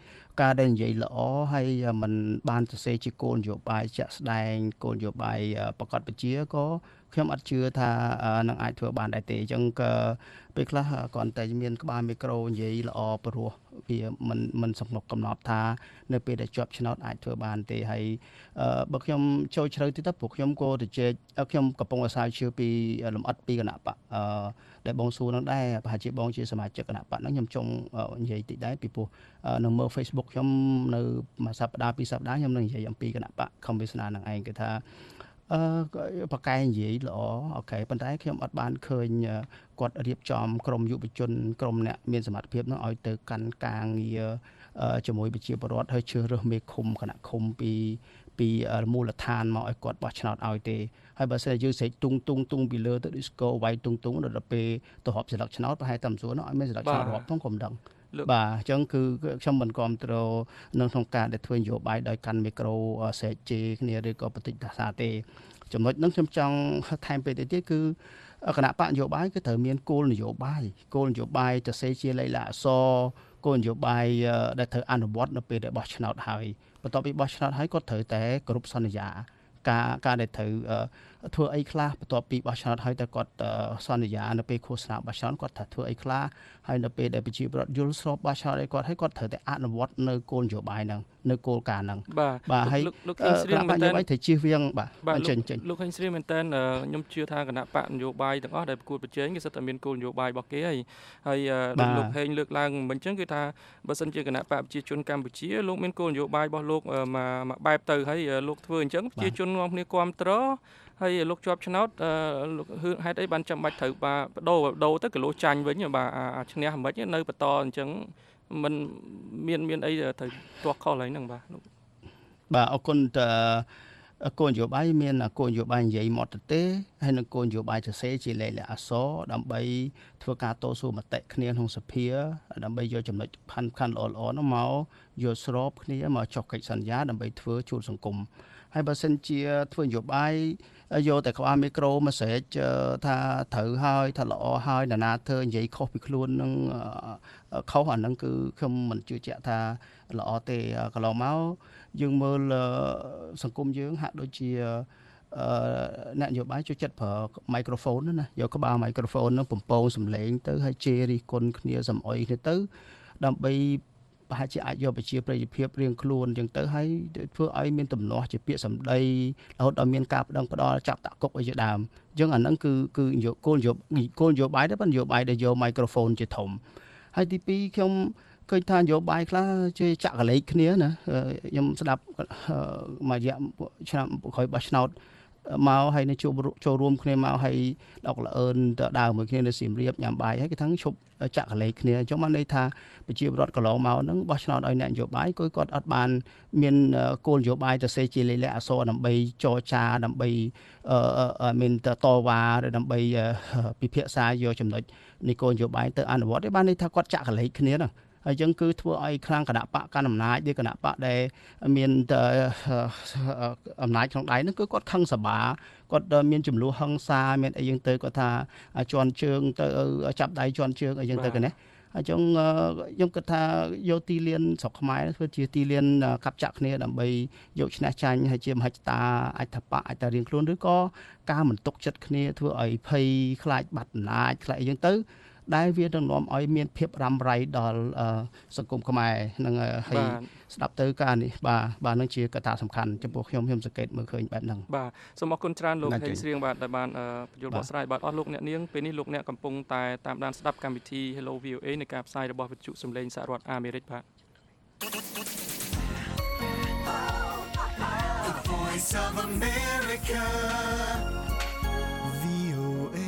2ការដែលនិយាយល្អហើយมันបានសរសេរជាគោលនយោបាយជាក់ស្ដែងគោលនយោបាយប្រកបវិជ្ជាក៏ខ្ញុំអត់ជឿថានឹងអាចធ្វើបានដែរទេអញ្ចឹងក៏ពេលខ្លះគ្រាន់តែមានក្បាលមីក្រូនិយាយល្អព្រោះវាមិនមិនសំណុកកំណត់ថានៅពេលដែលជាប់ឆ្នោតអាចធ្វើបានទេហើយបើខ្ញុំចូលជ្រៅតិចទៅព្រោះខ្ញុំក៏ទៅជែកខ្ញុំកំពុងអាស្រ័យជឿពីលំអិតពីគណៈបកអឺដែលបងសួរនឹងដែរប្រហែលជាបងជាសមាជិកគណៈបកហ្នឹងខ្ញុំចង់និយាយតិចដែរពីព្រោះនៅមើល Facebook ខ្ញុំនៅមួយសប្តាហ៍ពីរសប្តាហ៍ខ្ញុំនឹងនិយាយអំពីគណៈបកខំវាសនានឹងឯងគឺថាអឺប្រកែនិយាយល្អអូខេប៉ុន្តែខ្ញុំអត់បានឃើញគាត់រៀបចំក្រមយុវជនក្រមអ្នកមានសមត្ថភាពនោះឲ្យទៅកាន់ការងារជាមួយប្រជាពលរដ្ឋហើយជ្រើសរើសមេឃុំគណៈឃុំពីពីមូលដ្ឋានមកឲ្យគាត់បោះឆ្នោតឲ្យទេហើយបើសិនយើងស្រែកទុងទុងទុងពីលើទៅ disco វាយទុងទុងដល់ពេលទៅហប់ស្លឹកឆ្នោតប្រហែលតាមសួរនោះឲ្យមានស្លឹកឆ្នោតរាប់ផងកុំដឹងបាទអញ្ចឹងគឺខ្ញុំមិនគ្រប់គ្រងនៅក្នុងការដែលធ្វើនយោបាយដោយកាន់មីក្រូស្រែកជេរគ្នាឬក៏បន្តិចភាសាទេចំណុចហ្នឹងខ្ញុំចង់ថែមពេលទៅទៀតគឺគណៈបកនយោបាយគឺត្រូវមានគោលនយោបាយគោលនយោបាយទៅសេជាលេខអក្សរគោលនយោបាយដែលត្រូវអនុវត្តនៅពេលដែលបោះឆ្នោតហើយបន្ទាប់ពីបោះឆ្នោតហើយគាត់ត្រូវតែគ្រប់សន្យាការការដែលត្រូវធ្វើអីខ្លះបន្ទាប់ពីបោះឆ្នោតហើយតែគាត់សន្យានៅពេលឃោសនាបោះឆ្នោតគាត់ថាធ្វើអីខ្លះហើយនៅពេលដែលប្រជាពលរដ្ឋយល់ស្របបោះឆ្នោតឲ្យគាត់ហើយគាត់ត្រូវតែអនុវត្តនៅគោលនយោបាយហ្នឹងនៅគោលការណ៍ហ្នឹងបាទហើយលោកហេងស្រៀងមែនតើត្រូវជៀសវាងបាទចេញចេញលោកហេងស្រៀងមែនតើខ្ញុំជឿថាគណៈបកនយោបាយទាំងអស់ដែលប្រកួតប្រជែងគេសិតតែមានគោលនយោបាយរបស់គេហើយហើយលោកហេងលើកឡើងមិនអញ្ចឹងគឺថាបើសិនជាគណៈបកប្រជាជនកម្ពុជាលោកមានគោលនយោបាយរបស់លោកមកបែបទៅហើយលោកធ្វើអញ្ចឹងប្រជាជននាំគ្នាគ្រប់គ្រងហើយលោកជាប់ឆ្នោតលោកហេតុអីបានចាំបាច់ត្រូវបាទបដូរបដូរទៅគីឡូចាញ់វិញបាទអាឈ្នះមិននៅបន្តអញ្ចឹងมันមានមានអីត្រូវទាស់ខុសហើយហ្នឹងបាទបាទអរគុណតគោលនយោបាយមានគោលនយោបាយនិយាយមកទៅទេហើយនឹងគោលនយោបាយសរសេរជាលេខអក្សរដើម្បីធ្វើការតស៊ូមតិគ្នាក្នុងសភាដើម្បីយកចំណុចផាន់ខាន់ល្អល្អនោះមកយកស្របគ្នាមកចុះកិច្ចសន្យាដើម្បីធ្វើជួលសង្គមហើយបើសិនជាធ្វើនយោបាយយកតែក្បាលមីក្រូមកស្រែកថាត្រូវហើយថាល្អហើយណានាធ្វើនិយាយខុសពីខ្លួននឹងខុសអាហ្នឹងគឺខ្ញុំមិនជឿជាក់ថាល្អទេកន្លងមកយើងមើលសង្គមយើងហាក់ដូចជាអ្នកនយោបាយចូលចិត្តប្រើមីក្រូហ្វូនណាយកក្បាលមីក្រូហ្វូននឹងបំពងសំឡេងទៅហើយជេររិះគន់គ្នាសំអុយគ្នាទៅដើម្បីប្រហែលជាអាចយកប្រជាប្រិយភាពរៀងខ្លួនអញ្ចឹងទៅហើយធ្វើឲ្យមានទំនាស់ជាពាក្យសម្ដីរហូតដល់មានការប្តឹងផ្តល់ចាប់តាក់គុកអីជាដើមអញ្ចឹងអាហ្នឹងគឺគឺគោលនយោគោលនយោបាយដែរប៉ុន្តែនយោបាយដែលយកមីក្រូហ្វូនជាធំហើយទីពីរខ្ញុំឃើញថានយោបាយខ្លះជាចាក់កលេចគ្នាណាខ្ញុំស្ដាប់មួយរយៈឆ្នាំក្រោយបោះឆ្នោតមកហើយនៅជួបចូលរួមគ្នាមកហើយដកល្អឿនទៅដើរមួយគ្នានៅសៀមរាបញ៉ាំបាយហើយគេថាឈប់ចាក់កលេសគ្នាអញ្ចឹងបានន័យថាប្រជាពលរដ្ឋកន្លងមកហ្នឹងបោះឆ្នោតឲ្យអ្នកនយោបាយគឺគាត់អត់បានមានគោលនយោបាយទៅសេជាលិលាអសរដើម្បីចរចាដើម្បីមានតវ៉ាឬដើម្បីពិភាក្សាយកចំណុចនៃគោលនយោបាយទៅអនុវត្តទេបានន័យថាគាត់ចាក់កលេសគ្នាហ្នឹងហើយអញ្ចឹងគឺធ្វើឲ្យខ្លាំងគណៈបកកណ្ដាលអំណាចឬគណៈបកដែលមានអំណាចក្នុងដៃហ្នឹងគឺគាត់ខឹងសបាគាត់មានចំនួនហឹង្សាមានអីយ៉ាងទៅគាត់ថាជន់ជើងទៅចាប់ដៃជន់ជើងអីយ៉ាងទៅកណេះអញ្ចឹងខ្ញុំគិតថាយកទីលានស្រុកខ្មែរធ្វើជាទីលានកាប់ចាក់គ្នាដើម្បីយកឈ្នះចាញ់ហើយជាមហិច្ឆតាអាចថាបកអាចតែរៀងខ្លួនឬក៏ការមិនទុកចិត្តគ្នាធ្វើឲ្យភ័យខ្លាចបាត់អំណាចខ្លាចអីយ៉ាងទៅដែលវានឹងនាំឲ្យមានភាពរ៉ាំរ៉ៃដល់សង្គមខ្មែរនឹងហើយស្ដាប់ទៅការនេះបាទបាទនឹងជាកត្តាសំខាន់ចំពោះខ្ញុំខ្ញុំសង្កេតមើលឃើញបែបហ្នឹងបាទសូមអរគុណច្រើនលោកហេងស្រៀងបាទដែលបានបញ្យល់បកស្រាយបាទអស់លោកអ្នកនាងពេលនេះលោកអ្នកកំពុងតែតាមដានស្ដាប់កម្មវិធី Hello វី អូ អេ នៃការផ្សាយរបស់វិទ្យុសំឡេងសហរដ្ឋអាមេរិកបាទ The Voice of America វី អូ เอ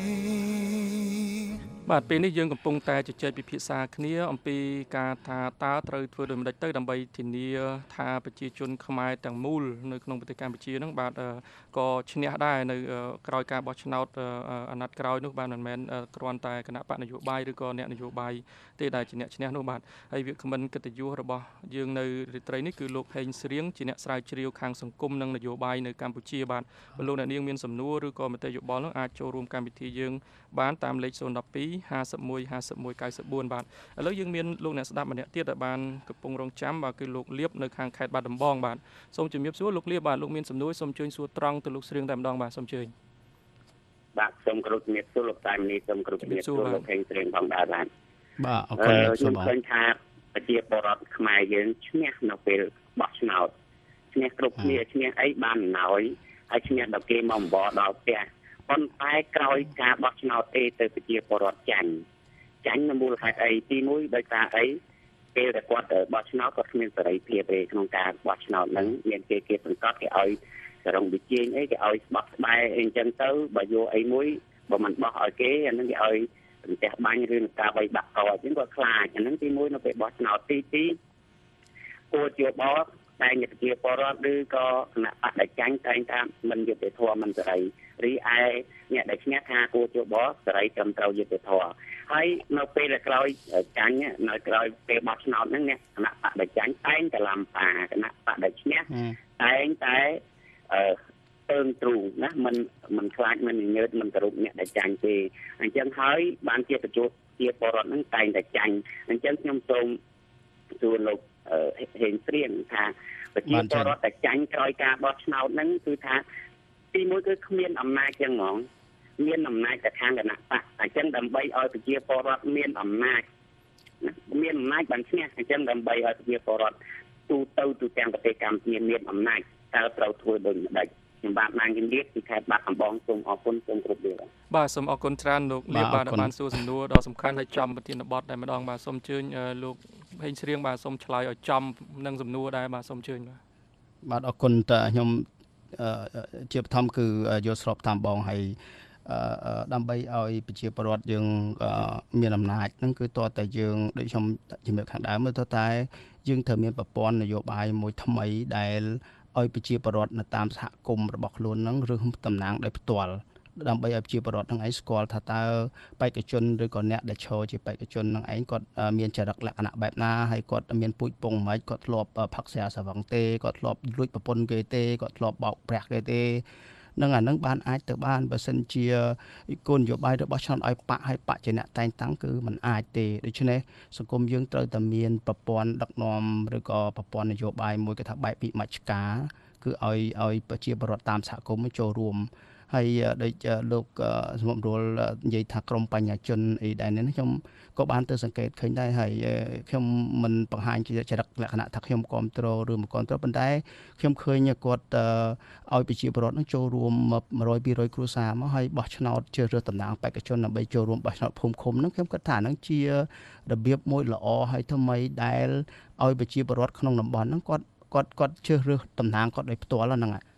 បាទពេលនេះយើងកំពុងតែជជែកពិភាក្សាគ្នាអំពីការថាតើត្រូវធ្វើដូចម្តេចទៅដើម្បីធានាថាប្រជាជនខ្មែរទាំងមូលនៅក្នុងប្រទេសកម្ពុជានឹងបាទក៏ឈ្នះដែរនៅក្រោយការបោះឆ្នោតអាណត្តិក្រោយនោះបាទមិនមែនគ្រាន់តែគណៈបកនយោបាយឬក៏អ្នកនយោបាយទេដែលជាអ្នកឈ្នះនោះបាទហើយវាគ្មិនកិត្តិយសរបស់យើងនៅរាត្រីនេះគឺលោកហេងស្រៀងជាអ្នកស្រាវជ្រាវខាងសង្គមនិងនយោបាយនៅកម្ពុជាបាទបើលោកអ្នកនាងមានសំណួរឬក៏មតិយោបល់នោះអាចចូលរួមកម្មវិធីយើងបានតាមលេខศูนย์ một hai ห้าสิบเอ็ด ห้าสิบเอ็ด เก้าสิบสี่បាទឥឡូវយើងមានលោកអ្នកស្ដាប់ម្នាក់ទៀតដែលបានកំពុងរងចាំបាទគឺលោកលៀបនៅខាងខេត្តបាត់ដំបងបាទសូមជំរាបសួរលោកលៀបបាទលោកមានសំណួរសូមអញ្ជើញសួរត្រង់ទៅលោកស្រៀងតែម្ដងបាទសូមអញ្ជើញបាទសូមគោរពជំរាបសួរលោកតាមនីសូមគោរពជំរាបសួរលោកហេងស្រៀងផងដែរបាទបាទអរគុណលោកខ្ញុំឃើញថាប្រជាពលរដ្ឋខ្មែរយើងឈ្នះនៅពេលបោះឆ្នោតឈ្នះគ្រប់គ្នាឈ្នះអីបានអំណោយហើយឈ្នះដល់គេមកអំបរដល់ផ្ទះប៉ុន្តែក្រោយការបោះឆ្នោតទេទៅប្រជាពលរដ្ឋចាញ់ចាញ់នៅមូលហេតុអីទីមួយដោយសារអីពេលតែគាត់បោះឆ្នោតគាត់គ្មានសេរីភាពទេក្នុងការបោះឆ្នោតហ្នឹងមានគេគេបង្កត់គេឲ្យសរងវិជែងអីគេឲ្យស្បោះស្បែកអីអញ្ចឹងទៅបើយកអីមួយបើមិនបោះឲ្យគេអាហ្នឹងគេឲ្យប្រទេសបាញ់ឬនឹងការបីបាក់កអញ្ចឹងគាត់ខ្លាចអាហ្នឹងទីមួយនៅពេលបោះឆ្នោតទីពីរគួរជាបោះតែញាតិជាពលរដ្ឋឬក៏គណៈបកដែលចាញ់តែងថាមិនយុត្តិធម៌មិនសេរីរីឯអ្នកដែលឈ្នះថាគួរជាបោះសេរីត្រឹមត្រូវយុត្តិធម៌ហើយនៅពេលដែលក្រោយចាញ់នៅក្រោយពេលបោះឆ្នោតហ្នឹងអ្នកគណៈបកដែលចាញ់តែងតែឡំប៉ាគណៈបកដែលឈ្នះតែងតែអឺពើងទ្រូងណាមិនមិនខ្លាចមិនញើតមិនគោរពអ្នកដែលចាញ់ទេអញ្ចឹងហើយបានជាបញ្ចុះជាពលរដ្ឋហ្នឹងតែងតែចាញ់អញ្ចឹងខ្ញុំសូមសួរលោកហេងស្រៀងថាប្រជាពលរដ្ឋតែចាញ់ក្រោយការបោះឆ្នោតហ្នឹងគឺថាទីមួយគឺគ្មានអំណាចចឹងហ្មងមានអំណាចតែខាងគណៈបកអញ្ចឹងដើម្បីឲ្យប្រជាពលរដ្ឋមានអំណាចមានអំណាចបានឈ្នះអញ្ចឹងដើម្បីឲ្យប្រជាពលរដ្ឋទូទៅទូទាំងប្រទេសកម្ពុជាមានអំណាចតើត្រូវធ្វើដូចម្ដេចខ្ញុំបាទបានជំរាបពីខេត្តបាត់ដំបងសូមអរគុណសូមគោរពលាបាទសូមអរគុណច្រើនលោកលៀបបាទបានសួរសំណួរដ៏សំខាន់ហើយចំប្រធានបទតែម្ដងបាទសូមអញ្ជើញលោកហេងស្រៀងបាទសូមឆ្លើយឲ្យចំនឹងសំណួរដែរបាទសូមអញ្ជើញបាទបាទអរគុណតើខ្ញុំជាបឋមគឺយកស្របតាមបងហើយដើម្បីឲ្យប្រជាពលរដ្ឋយើងមានអំណាចហ្នឹងគឺតើតែយើងដូចខ្ញុំជំរាបខាងដើមមើលទៅតែយើងត្រូវមានប្រព័ន្ធនយោបាយមួយថ្មីដែលឲ្យប្រជាពលរដ្ឋនៅតាមសហគមន៍របស់ខ្លួនហ្នឹងឬតំណាងដោយផ្ទាល់ដើម្បីឲ្យប្រជាពលរដ្ឋទាំងឯងស្គាល់ថាតើបេក្ខជនឬក៏អ្នកដែលឈរជាបេក្ខជននឹងឯងគាត់មានចរិតលក្ខណៈបែបណាហើយគាត់មានពូជពងមិនគាត់ធ្លាប់ផឹកស្រាស្វឹងទេគាត់ធ្លាប់លួចប្រពន្ធគេទេគាត់ធ្លាប់បោកប្រាស់គេទេនឹងអានឹងបានអាចទៅបានបើសិនជាគោលនយោបាយរបស់ឆ្នោតឲ្យបកឲ្យបកជាអ្នកតែងតាំងគឺมันអាចទេដូច្នេះសង្គមយើងត្រូវតែមានប្រព័ន្ធដឹកនាំឬក៏ប្រព័ន្ធនយោបាយមួយគេថាបែបវិមជ្ឈការគឺឲ្យឲ្យប្រជាពលរដ្ឋតាមសហគមន៍ចូលរួមហើយដូចលោកសម្រាប់រួលនិយាយថាក្រមបញ្ញាជនអីដែរនេះខ្ញុំក៏បានទៅសង្កេតឃើញដែរហើយខ្ញុំមិនបង្ហាញជាចរិតលក្ខណៈថាខ្ញុំគ្រប់គ្រងឬមិនគ្រប់គ្រងប៉ុន្តែខ្ញុំឃើញគាត់ឲ្យប្រជាពលរដ្ឋនឹងចូលរួមone hundred two hundredគ្រួសារមកហើយបោះឆ្នោតជ្រើសរើសតំណាងបេក្ខជនដើម្បីចូលរួមបោះឆ្នោតភូមិឃុំហ្នឹងខ្ញុំគិតថាហ្នឹងជារបៀបមួយល្អហើយថ្មីដែលឲ្យប្រជាពលរដ្ឋក្នុងតំបន់ហ្នឹងគាត់គាត់គាត់ជ្រើសរើសតំណាងគាត់ដោយផ្ទាល់ហ្នឹង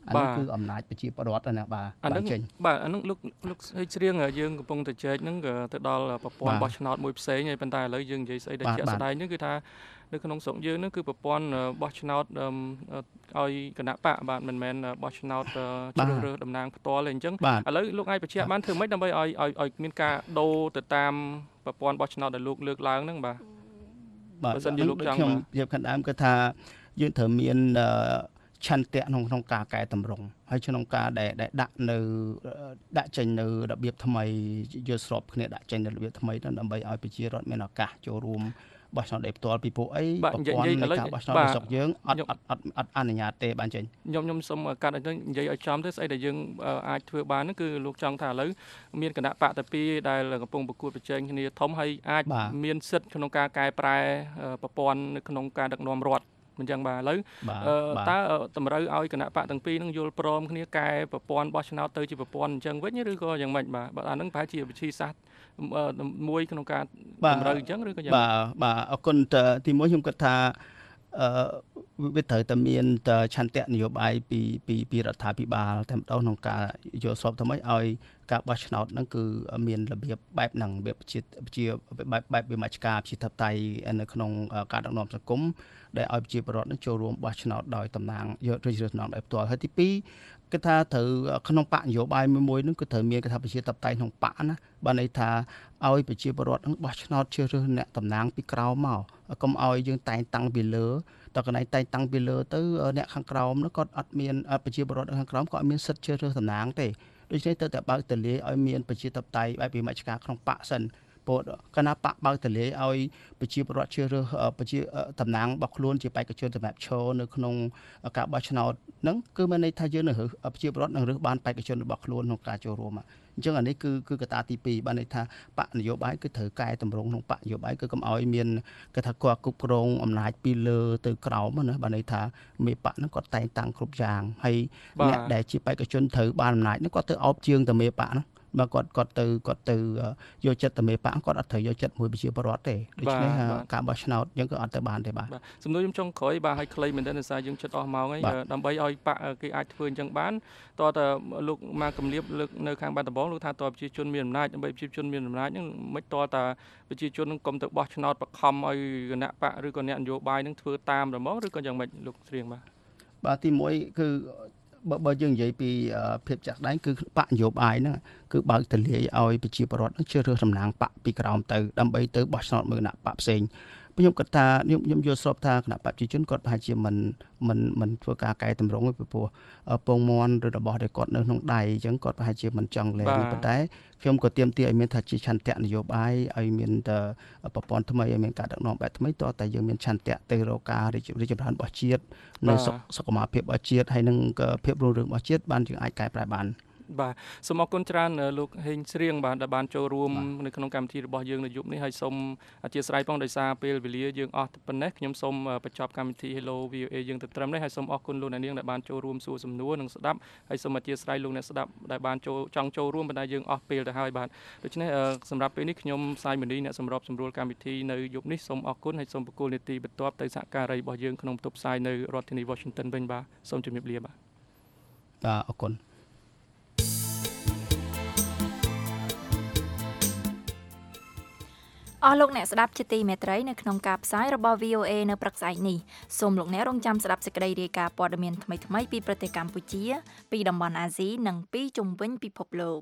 អានោះគឺអំណាចប្រជាពលរដ្ឋណាបាទបានចេញបាទអានោះលោកលោកស្រីងយើងកំពុងតែចែកហ្នឹងក៏ទៅដល់ប្រព័ន្ធបោះឆ្នោតមួយផ្សេងហើយប៉ុន្តែឥឡូវយើងនិយាយស្អីដែលជាក់ស្ដែងហ្នឹងគឺថានៅក្នុងស្រុកយើងហ្នឹងគឺប្រព័ន្ធបោះឆ្នោតឲ្យគណៈបកបាទមិនមែនបោះឆ្នោតជ្រើសរើសតំណាងផ្ទាល់ទេអញ្ចឹងឥឡូវលោកអាចបញ្ជាក់បានធ្វើម៉េចដើម្បីឲ្យឲ្យឲ្យមានការដូរទៅតាមប្រព័ន្ធបោះឆ្នោតដែលលោកលើកឡើងហ្នឹងបាទបាទបើសិនជាលោកចង់ខ្ញុំនិយាយខាងដើមគឺថាយើងត្រូវមានឆន្ទៈក្នុងក្នុងការកែតម្រង់ហើយក្នុងការដែលដាក់នៅដាក់ចេញនៅរបៀបថ្មីយល់ស្របគ្នាដាក់ចេញនៅរបៀបថ្មីហ្នឹងដើម្បីឲ្យប្រជារដ្ឋមានឱកាសចូលរួមបោះឆ្នោតដោយផ្ទាល់ពីពួកអីប្រព័ន្ធនៃការបោះឆ្នោតរបស់ស្រុកយើងអត់អត់អត់អត់អនុញ្ញាតទេបានចេញខ្ញុំខ្ញុំសូមកាត់ឲ្យនិយាយឲ្យចំទៅស្អីដែលយើងអាចធ្វើបានហ្នឹងគឺលោកចង់ថាឥឡូវមានគណៈបកតែពីរដែលកំពុងប្រកួតប្រជែងគ្នាធំហើយអាចមានសិទ្ធិក្នុងការកែប្រែប្រព័ន្ធនៅក្នុងការដឹកនាំរដ្ឋមិនចឹងបាទឥឡូវតើតម្រូវឲ្យគណៈបកទាំងពីរនឹងយល់ព្រមគ្នាកែប្រព័ន្ធបោះឆ្នោតទៅជាប្រព័ន្ធអញ្ចឹងវិញឬក៏យ៉ាងម៉េចបាទបាទអានឹងប្រហែលជាវិធីសាស្ត្រមួយក្នុងការតម្រូវអញ្ចឹងឬក៏យ៉ាងបាទបាទអរគុណទីមួយខ្ញុំគិតថាអឺវាត្រូវតែមានឆន្ទៈនយោបាយពីពីពីរដ្ឋាភិបាលតែម្ដងក្នុងការយល់ស្របទៅម៉េចឲ្យការបោះឆ្នោតហ្នឹងគឺមានរបៀបបែបហ្នឹងរបៀបជាជាបែបបែបវិមជ្ឈការប្រជាធិបតេយ្យនៅក្នុងការដឹកនាំសង្គមដែលឲ្យប្រជាពលរដ្ឋនឹងចូលរួមបោះឆ្នោតដោយតំណាងយករាជរដ្ឋាភិបាលដោយផ្ទាល់ហើយទីពីរគឺថាត្រូវក្នុងបកនយោបាយមួយមួយហ្នឹងគឺត្រូវមានគេថាប្រជាធិបតេយ្យក្នុងបកណាបានន័យថាឲ្យប្រជាពលរដ្ឋនឹងបោះឆ្នោតជ្រើសរើសអ្នកតំណាងពីក្រោមមកកុំឲ្យយើងតែងតាំងពីលើតើកន្លែងតែងតាំងពីលើទៅអ្នកខាងក្រោមនោះគាត់អត់មានប្រជាពលរដ្ឋខាងក្រោមក៏អត់មានសិទ្ធិជ្រើសរើសតំណាងទេដូច្នេះទៅតែបើកទលាយឲ្យមានប្រជាធិបតេយ្យបែបវិមជ្ឈការក្នុងបកសិនពោលគណៈបកបើកទលាយឲ្យប្រជាពលរដ្ឋជ្រើសរើសប្រជាតំណាងរបស់ខ្លួនជាបេក្ខជនសម្រាប់ឈរនៅក្នុងការបោះឆ្នោតហ្នឹងគឺមានន័យថាយើងនឹងរើសប្រជាពលរដ្ឋនឹងរើសបានបេក្ខជនរបស់ខ្លួនក្នុងការចូលរួមអញ្ចឹងអានេះគឺគឺកត្តាទីពីរបានន័យថាបកនយោបាយគឺត្រូវកែតម្រង់ក្នុងបកនយោបាយគឺកុំឲ្យមានគេថាគាត់គ្រប់គ្រងអំណាចពីលើទៅក្រោមណាបានន័យថាមេបកហ្នឹងគាត់តែងតាំងគ្រប់យ៉ាងហើយអ្នកដែលជាបេក្ខជនត្រូវបានអំណាចហ្នឹងគាត់ទៅអោបជើងទៅមេបកហ្នឹងបើគាត់គាត់ទៅគាត់ទៅយកចិត្តតែមេបកគាត់អត់ត្រូវយកចិត្តមួយប្រជាពលរដ្ឋទេដូច្នេះការបោះឆ្នោតយើងក៏អត់ទៅបានទេបាទសំណួរខ្ញុំចុងក្រោយបាទឲ្យខ្លីមែនទែនដោយសារយើងចិត្តអស់ម៉ោងហើយដើម្បីឲ្យបកគេអាចធ្វើអញ្ចឹងបានតើតើលោកមកគម្លាបលើកនៅខាងបាត់ដំបងលោកថាតើប្រជាជនមានអំណាចដើម្បីប្រជាជនមានអំណាចហ្នឹងមិនតើតើប្រជាជននឹងកុំទៅបោះឆ្នោតបខំឲ្យគណៈបកឬក៏អ្នកនយោបាយនឹងធ្វើតាមតែមកឬក៏យ៉ាងម៉េចលោកស្រៀងបាទបាទទីមួយគឺបើបើយើងនិយាយពីភាពចាក់ស្ដែងគឺបកនយោបាយហ្នឹងគឺបើកទលាយឲ្យប្រជាពលរដ្ឋនឹងជ្រើសរើសតំណាងបកពីក្រោមទៅដើម្បីទៅបោះឆ្នោតមួយគណៈបកផ្សេងខ្ញុំគិតថាខ្ញុំខ្ញុំយល់ស្របថាគណៈបកប្រជាជនគាត់ប្រហែលជាមិនមិនមិនធ្វើការកែតម្រង់ពីព្រោះពងមន់ឬរបស់ដែលគាត់នៅក្នុងដៃអញ្ចឹងគាត់ប្រហែលជាមិនចង់លែងប៉ុន្តែខ្ញុំក៏ទាមទារឲ្យមានថាជាឆន្ទៈនយោបាយឲ្យមានតែប្រព័ន្ធថ្មីឲ្យមានការដឹកនាំបែបថ្មីតើតែយើងមានឆន្ទៈទៅរកការរីកចម្រើនរបស់ជាតិនៅសុខុមាលភាពរបស់ជាតិហើយនឹងភាពរុងរឿងរបស់ជាតិបានយើងអាចកែប្រែបានបាទសូមអរគុណច្រើនលោកហេងស្រៀងបាទដែលបានចូលរួមនៅក្នុងកម្មវិធីរបស់យើងនៅយប់នេះហើយសូមអធិស្ឋានផងដោយសារពេលវេលាយើងអស់ប៉ុណ្ណេះខ្ញុំសូមបញ្ចប់កម្មវិធី Hello វី អូ អេ យើងទៅត្រឹមនេះហើយសូមអរគុណលោកអ្នកនាងដែលបានចូលរួមសួរសំណួរនិងស្ដាប់ហើយសូមអធិស្ឋានលោកអ្នកស្ដាប់ដែលបានចូលចង់ចូលរួមប៉ុន្តែយើងអស់ពេលទៅហើយបាទដូច្នេះសម្រាប់ពេលនេះខ្ញុំសាយមនីអ្នកសម្របសម្រួលកម្មវិធីនៅយប់នេះសូមអរគុណហើយសូមបកគោលនីតិបន្ទាប់ទៅសហការីរបស់យើងក្នុងបន្ទប់ផ្សាយនៅរដ្ឋធានី Washington វិញបាទសូមជម្រាបលាបាទបាទអរគុណអស់លោកអ្នកស្ដាប់ជាទីមេត្រីនៅក្នុងការផ្សាយរបស់ វី អូ អេ នៅព្រឹកស្អែកនេះសូមលោកអ្នករងចាំស្ដាប់សេចក្តីរាយការណ៍ព័ត៌មានថ្មីៗពីប្រទេសកម្ពុជាពីតំបន់អាស៊ីនិងពីជុំវិញពិភពលោក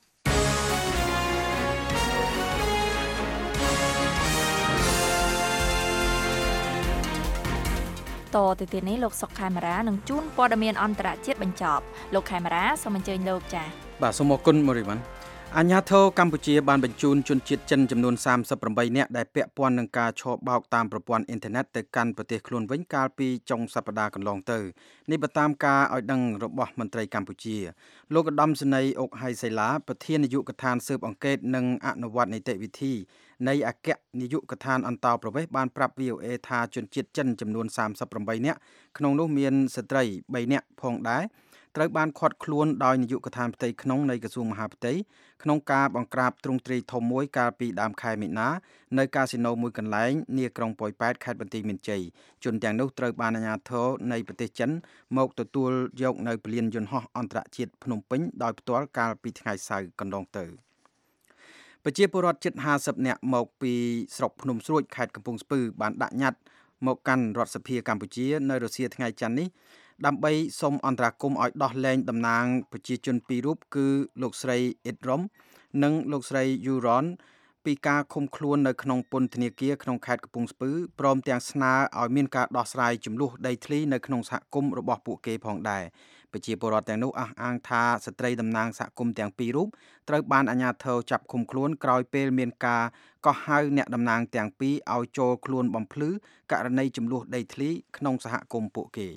តទៅទៀតនេះលោកសុកខេមរានឹងជួនព័ត៌មានអន្តរជាតិបញ្ចប់លោកខេមរាសូមអញ្ជើញលោកចា៎បាទសូមអរគុណមូរីវ៉ាន់អាជ្ញាធរកម្ពុជាបានបញ្ជូនជនជាតិចិនចំនួនសាមសិបប្រាំបីនាក់ដែលពាក់ព័ន្ធនឹងការឆបោកតាមប្រព័ន្ធអ៊ីនធឺណិតទៅកាន់ប្រទេសខ្លួនវិញកាលពីចុងសប្តាហ៍កន្លងទៅនេះបើតាមការឲ្យដឹងរបស់មន្ត្រីកម្ពុជាលោកឧត្តមសេនីយ៍អុកហៃសៃឡាប្រធាននាយកដ្ឋានស៊ើបអង្កេតនិងអនុវត្តនីតិវិធីនៃអគ្គនាយកដ្ឋានអន្តរប្រវេសន៍បានប្រាប់ វី អូ អេ ថាជនជាតិចិនចំនួនសាមសិបប្រាំបីនាក់ក្នុងនោះមានស្ត្រីបីនាក់ផងដែរត្រូវបានឃាត់ខ្លួនដោយនាយកដ្ឋានផ្ទៃក្នុងនៃក្រសួងមហាផ្ទៃក្នុងការបង្ក្រាបទ្រង់ទ្រាយធំមួយកាលពីដើមខែមិនិនានៅកាស៊ីណូមួយកន្លែងនាក្រុងប៉ោយប៉ែតខេត្តបន្ទាយមានជ័យជនទាំងនោះត្រូវបានអាជ្ញាធរនៃប្រទេសចិនមកទទួលយកនៅពលានយន្តហោះអន្តរជាតិភ្នំពេញដោយផ្ទាល់កាលពីថ្ងៃសៅរ៍កន្លងទៅប្រជាពលរដ្ឋជិតห้าสิบនាក់មកពីស្រុកភ្នំស្រួចខេត្តកំពង់ស្ពឺបានដាក់ញត្តិមកកាន់រដ្ឋសភាកម្ពុជានៅរសៀលថ្ងៃច័ន្ទនេះដើម្បីសូមអន្តរាគមន៍ឲ្យដោះលែងតំណាងប្រជាជនពីររូបគឺលោកស្រីអ៊ីតរ៉ុមនិងលោកស្រីយូរ៉នពីការឃុំខ្លួននៅក្នុងពន្ធនាគារក្នុងខេត្តកំពង់ស្ពឺព្រមទាំងស្នើឲ្យមានការដោះស្រាយចំនួនដីធ្លីនៅក្នុងសហគមន៍របស់ពួកគេផងដែរប្រជាពលរដ្ឋទាំងនោះអះអាងថាស្ត្រីតំណាងសហគមន៍ទាំងពីររូបត្រូវបានអាជ្ញាធរចាប់ឃុំខ្លួនក្រោយពេលមានការកោះហៅអ្នកតំណាងទាំងពីរឲ្យចូលខ្លួនបំភ្លឺករណីចំនួនដីធ្លីក្នុងសហគមន៍ពួកគេ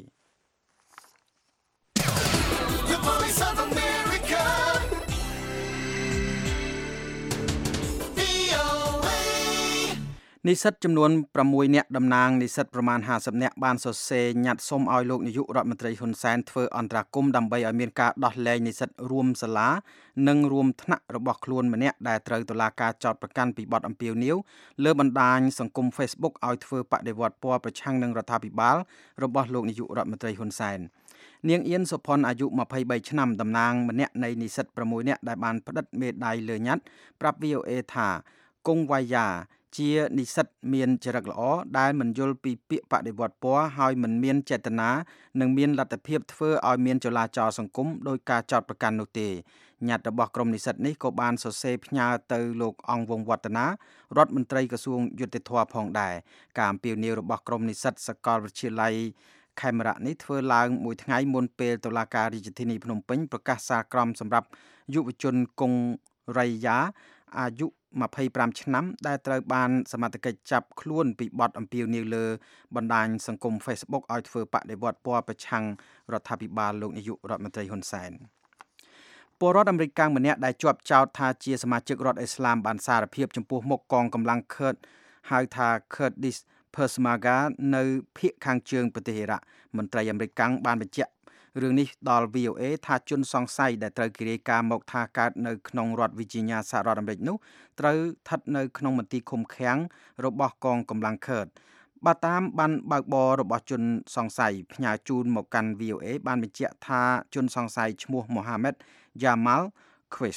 និស្សិតចំនួនប្រាំមួយនាក់តំណាងនិស្សិតប្រមាណห้าสิบនាក់បានសរសេរញត្តិសុំឲ្យលោកនាយករដ្ឋមន្ត្រីហ៊ុនសែនធ្វើអន្តរាគមន៍ដើម្បីឲ្យមានការដោះលែងនិស្សិតរួមសាលានិងរួមថ្នាក់របស់ខ្លួនម្នាក់ដែលត្រូវតុលាការចោទប្រកាន់ពីបទអំពាវនាវលើបណ្ដាញសង្គម Facebook ឲ្យធ្វើបដិវត្តពណ៌ប្រឆាំងនឹងរដ្ឋាភិបាលរបស់លោកនាយករដ្ឋមន្ត្រីហ៊ុនសែននាងអៀនសុផុនអាយុยี่สิบสามឆ្នាំតំណាងម្នាក់នៃនិស្សិតប្រាំមួយនាក់ដែលបានផ្តិតមេដាយលើញត្តិប្រាប់ វី អូ អេ ថាគង់វ៉ាយ៉ាជានិស្សិតមានចរិតល្អដែលមិនយល់ពីពាក្យបដិវត្តពណ៌ហើយមិនមានចេតនានិងមានលទ្ធភាពធ្វើឲ្យមានចលាចលសង្គមដោយការចោទប្រកាន់នោះទេញត្តិរបស់ក្រុមនិស្សិតនេះក៏បានសរសេរផ្ញើទៅលោកអង្គវង្សវឌ្ឍនារដ្ឋមន្ត្រីក្រសួងយុតិធម៌ផងដែរការអំពាវនាវរបស់ក្រុមនិស្សិតសាកលវិទ្យាល័យខេមរៈនេះធ្វើឡើងមួយថ្ងៃមុនពេលតុលាការរាជធានីភ្នំពេញប្រកាសសារក្រមសម្រាប់យុវជនគង់រៃយ៉ាអាយុยี่สิบห้าឆ្នាំដែលត្រូវបានសមត្ថកិច្ចចាប់ខ្លួនពីបទអំពាវនាវលើបណ្ដាញសង្គម Facebook ឲ្យធ្វើបដិវត្តពណ៌ប្រឆាំងរដ្ឋាភិបាលលោកនាយករដ្ឋមន្ត្រីហ៊ុនសែនពលរដ្ឋអាមេរិកម្នាក់ដែលជាប់ចោទថាជាសមាជិករដ្ឋអ៊ីស្លាមបានសារភាពចំពោះមុខកងកម្លាំង Kurd ហៅថា Kurdish Peshmerga នៅភាគខាងជើងប្រទេសអ៊ីរ៉ាក់មន្ត្រីអាមេរិកបានបញ្ជាក់រឿងនេះដល់ វី អូ អេ ថាជនសង្ស័យដែលត្រូវគេរាយការណ៍មកថាកើតនៅក្នុងរដ្ឋ Virginia សហរដ្ឋអាមេរិកនោះត្រូវស្ថិតនៅក្នុងមន្ទីរឃុំឃាំងរបស់កងកម្លាំង Kurd បើតាមបានបើកបររបស់ជនសង្ស័យផ្ញើជូនមកកាន់ វី អូ អេ បានបញ្ជាក់ថាជនសង្ស័យឈ្មោះ Mohammed Jamal Quiz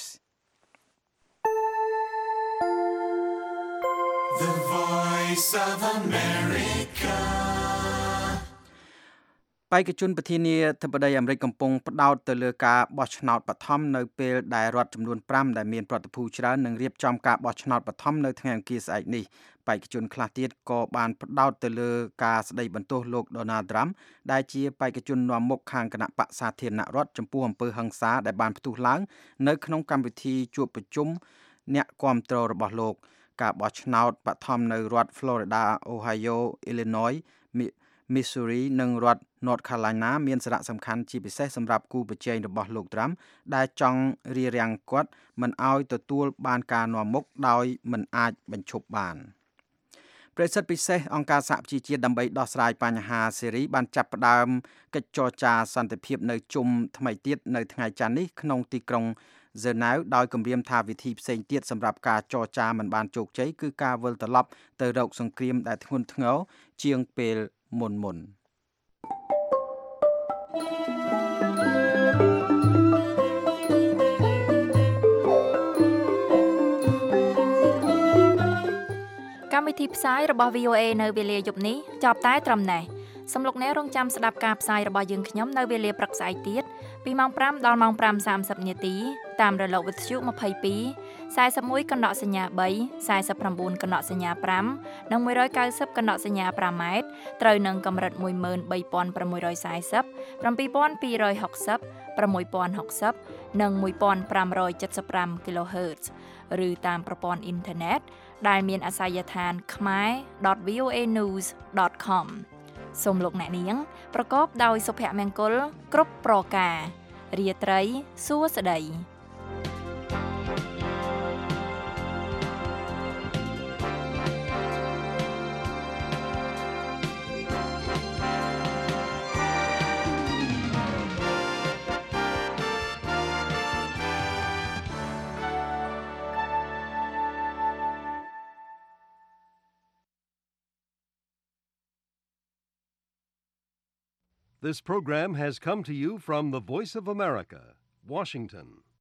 The Voice of America បេក្ខជនប្រធានាធិបតីអាមេរិកកំពុងផ្ដោតទៅលើការបោះឆ្នោតបឋមនៅពេលដែលរដ្ឋចំនួនប្រាំដែលមានប្រតិភូច្រើននឹងរៀបចំការបោះឆ្នោតបឋមនៅថ្ងៃអង្គារស្អែកនេះបេក្ខជនខ្លះទៀតក៏បានផ្ដោតទៅលើការស្ដីបន្ទោសលោក Donald Trump ដែលជាបេក្ខជននាំមុខខាងគណៈបក្សសាធារណរដ្ឋចំពោះអំពើហិង្សាដែលបានផ្ទុះឡើងនៅក្នុងកម្មវិធីជួបប្រជុំអ្នកគាំទ្ររបស់លោកការបោះឆ្នោតបឋមនៅរដ្ឋ Florida, Ohio, Illinois, Missouri និងរដ្ឋ North Carolina មានសារៈសំខាន់ជាពិសេសសម្រាប់គូប្រជែងរបស់លោក Trump ដែលចង់រារាំងគាត់មិនឲ្យទទួលបានការនាំមុខដោយមិនអាចបញ្ឈប់បានប្រសិទ្ធពិសេសអង្គការសហប្រជាជាតិដើម្បីដោះស្រាយបញ្ហាសេរីបានចាប់ផ្ដើមកិច្ចចរចាសន្តិភាពនៅជុំថ្មីទៀតនៅថ្ងៃច័ន្ទនេះក្នុងទីក្រុងហ្សឺណែវដោយគម្រាមថាវិធីផ្សេងទៀតសម្រាប់ការចរចាមិនបានជោគជ័យគឺការវិលត្រឡប់ទៅរកសង្គ្រាមដែលធ្ងន់ធ្ងរជាងពេលមុនមុនកម្មវិធីផ្សាយរបស់ វី អូ អេ នៅវេលាយប់នេះចប់តែត្រឹមណេះសំលោកអ្នករងចាំស្ដាប់ការផ្សាយរបស់យើងខ្ញុំនៅវេលាព្រឹកស្អែកទៀតពីម៉ោងប្រាំដល់ម៉ោងប្រាំសាមសិបនាទីតាមរលកវិទ្យុยี่สิบสอง 41កណ្ដកសញ្ញា3 49កណ្ដកសញ្ញា5និងone ninetyកណ្ដកសញ្ញា5ម៉ែត្រត្រូវនឹងកម្រិតone three three four zero seven two two six zero 60 60និងfifteen seventy-five គីឡូហឺត ឬតាមប្រព័ន្ធអ៊ីនធឺណិតដែលមានអាសយដ្ឋាន khmer dot v o a news dot com សូមលោកអ្នកនាងប្រកបដោយសុភមង្គលគ្រប់ប្រការរាត្រីសួស្តី This program has come to you from the Voice of America, Washington.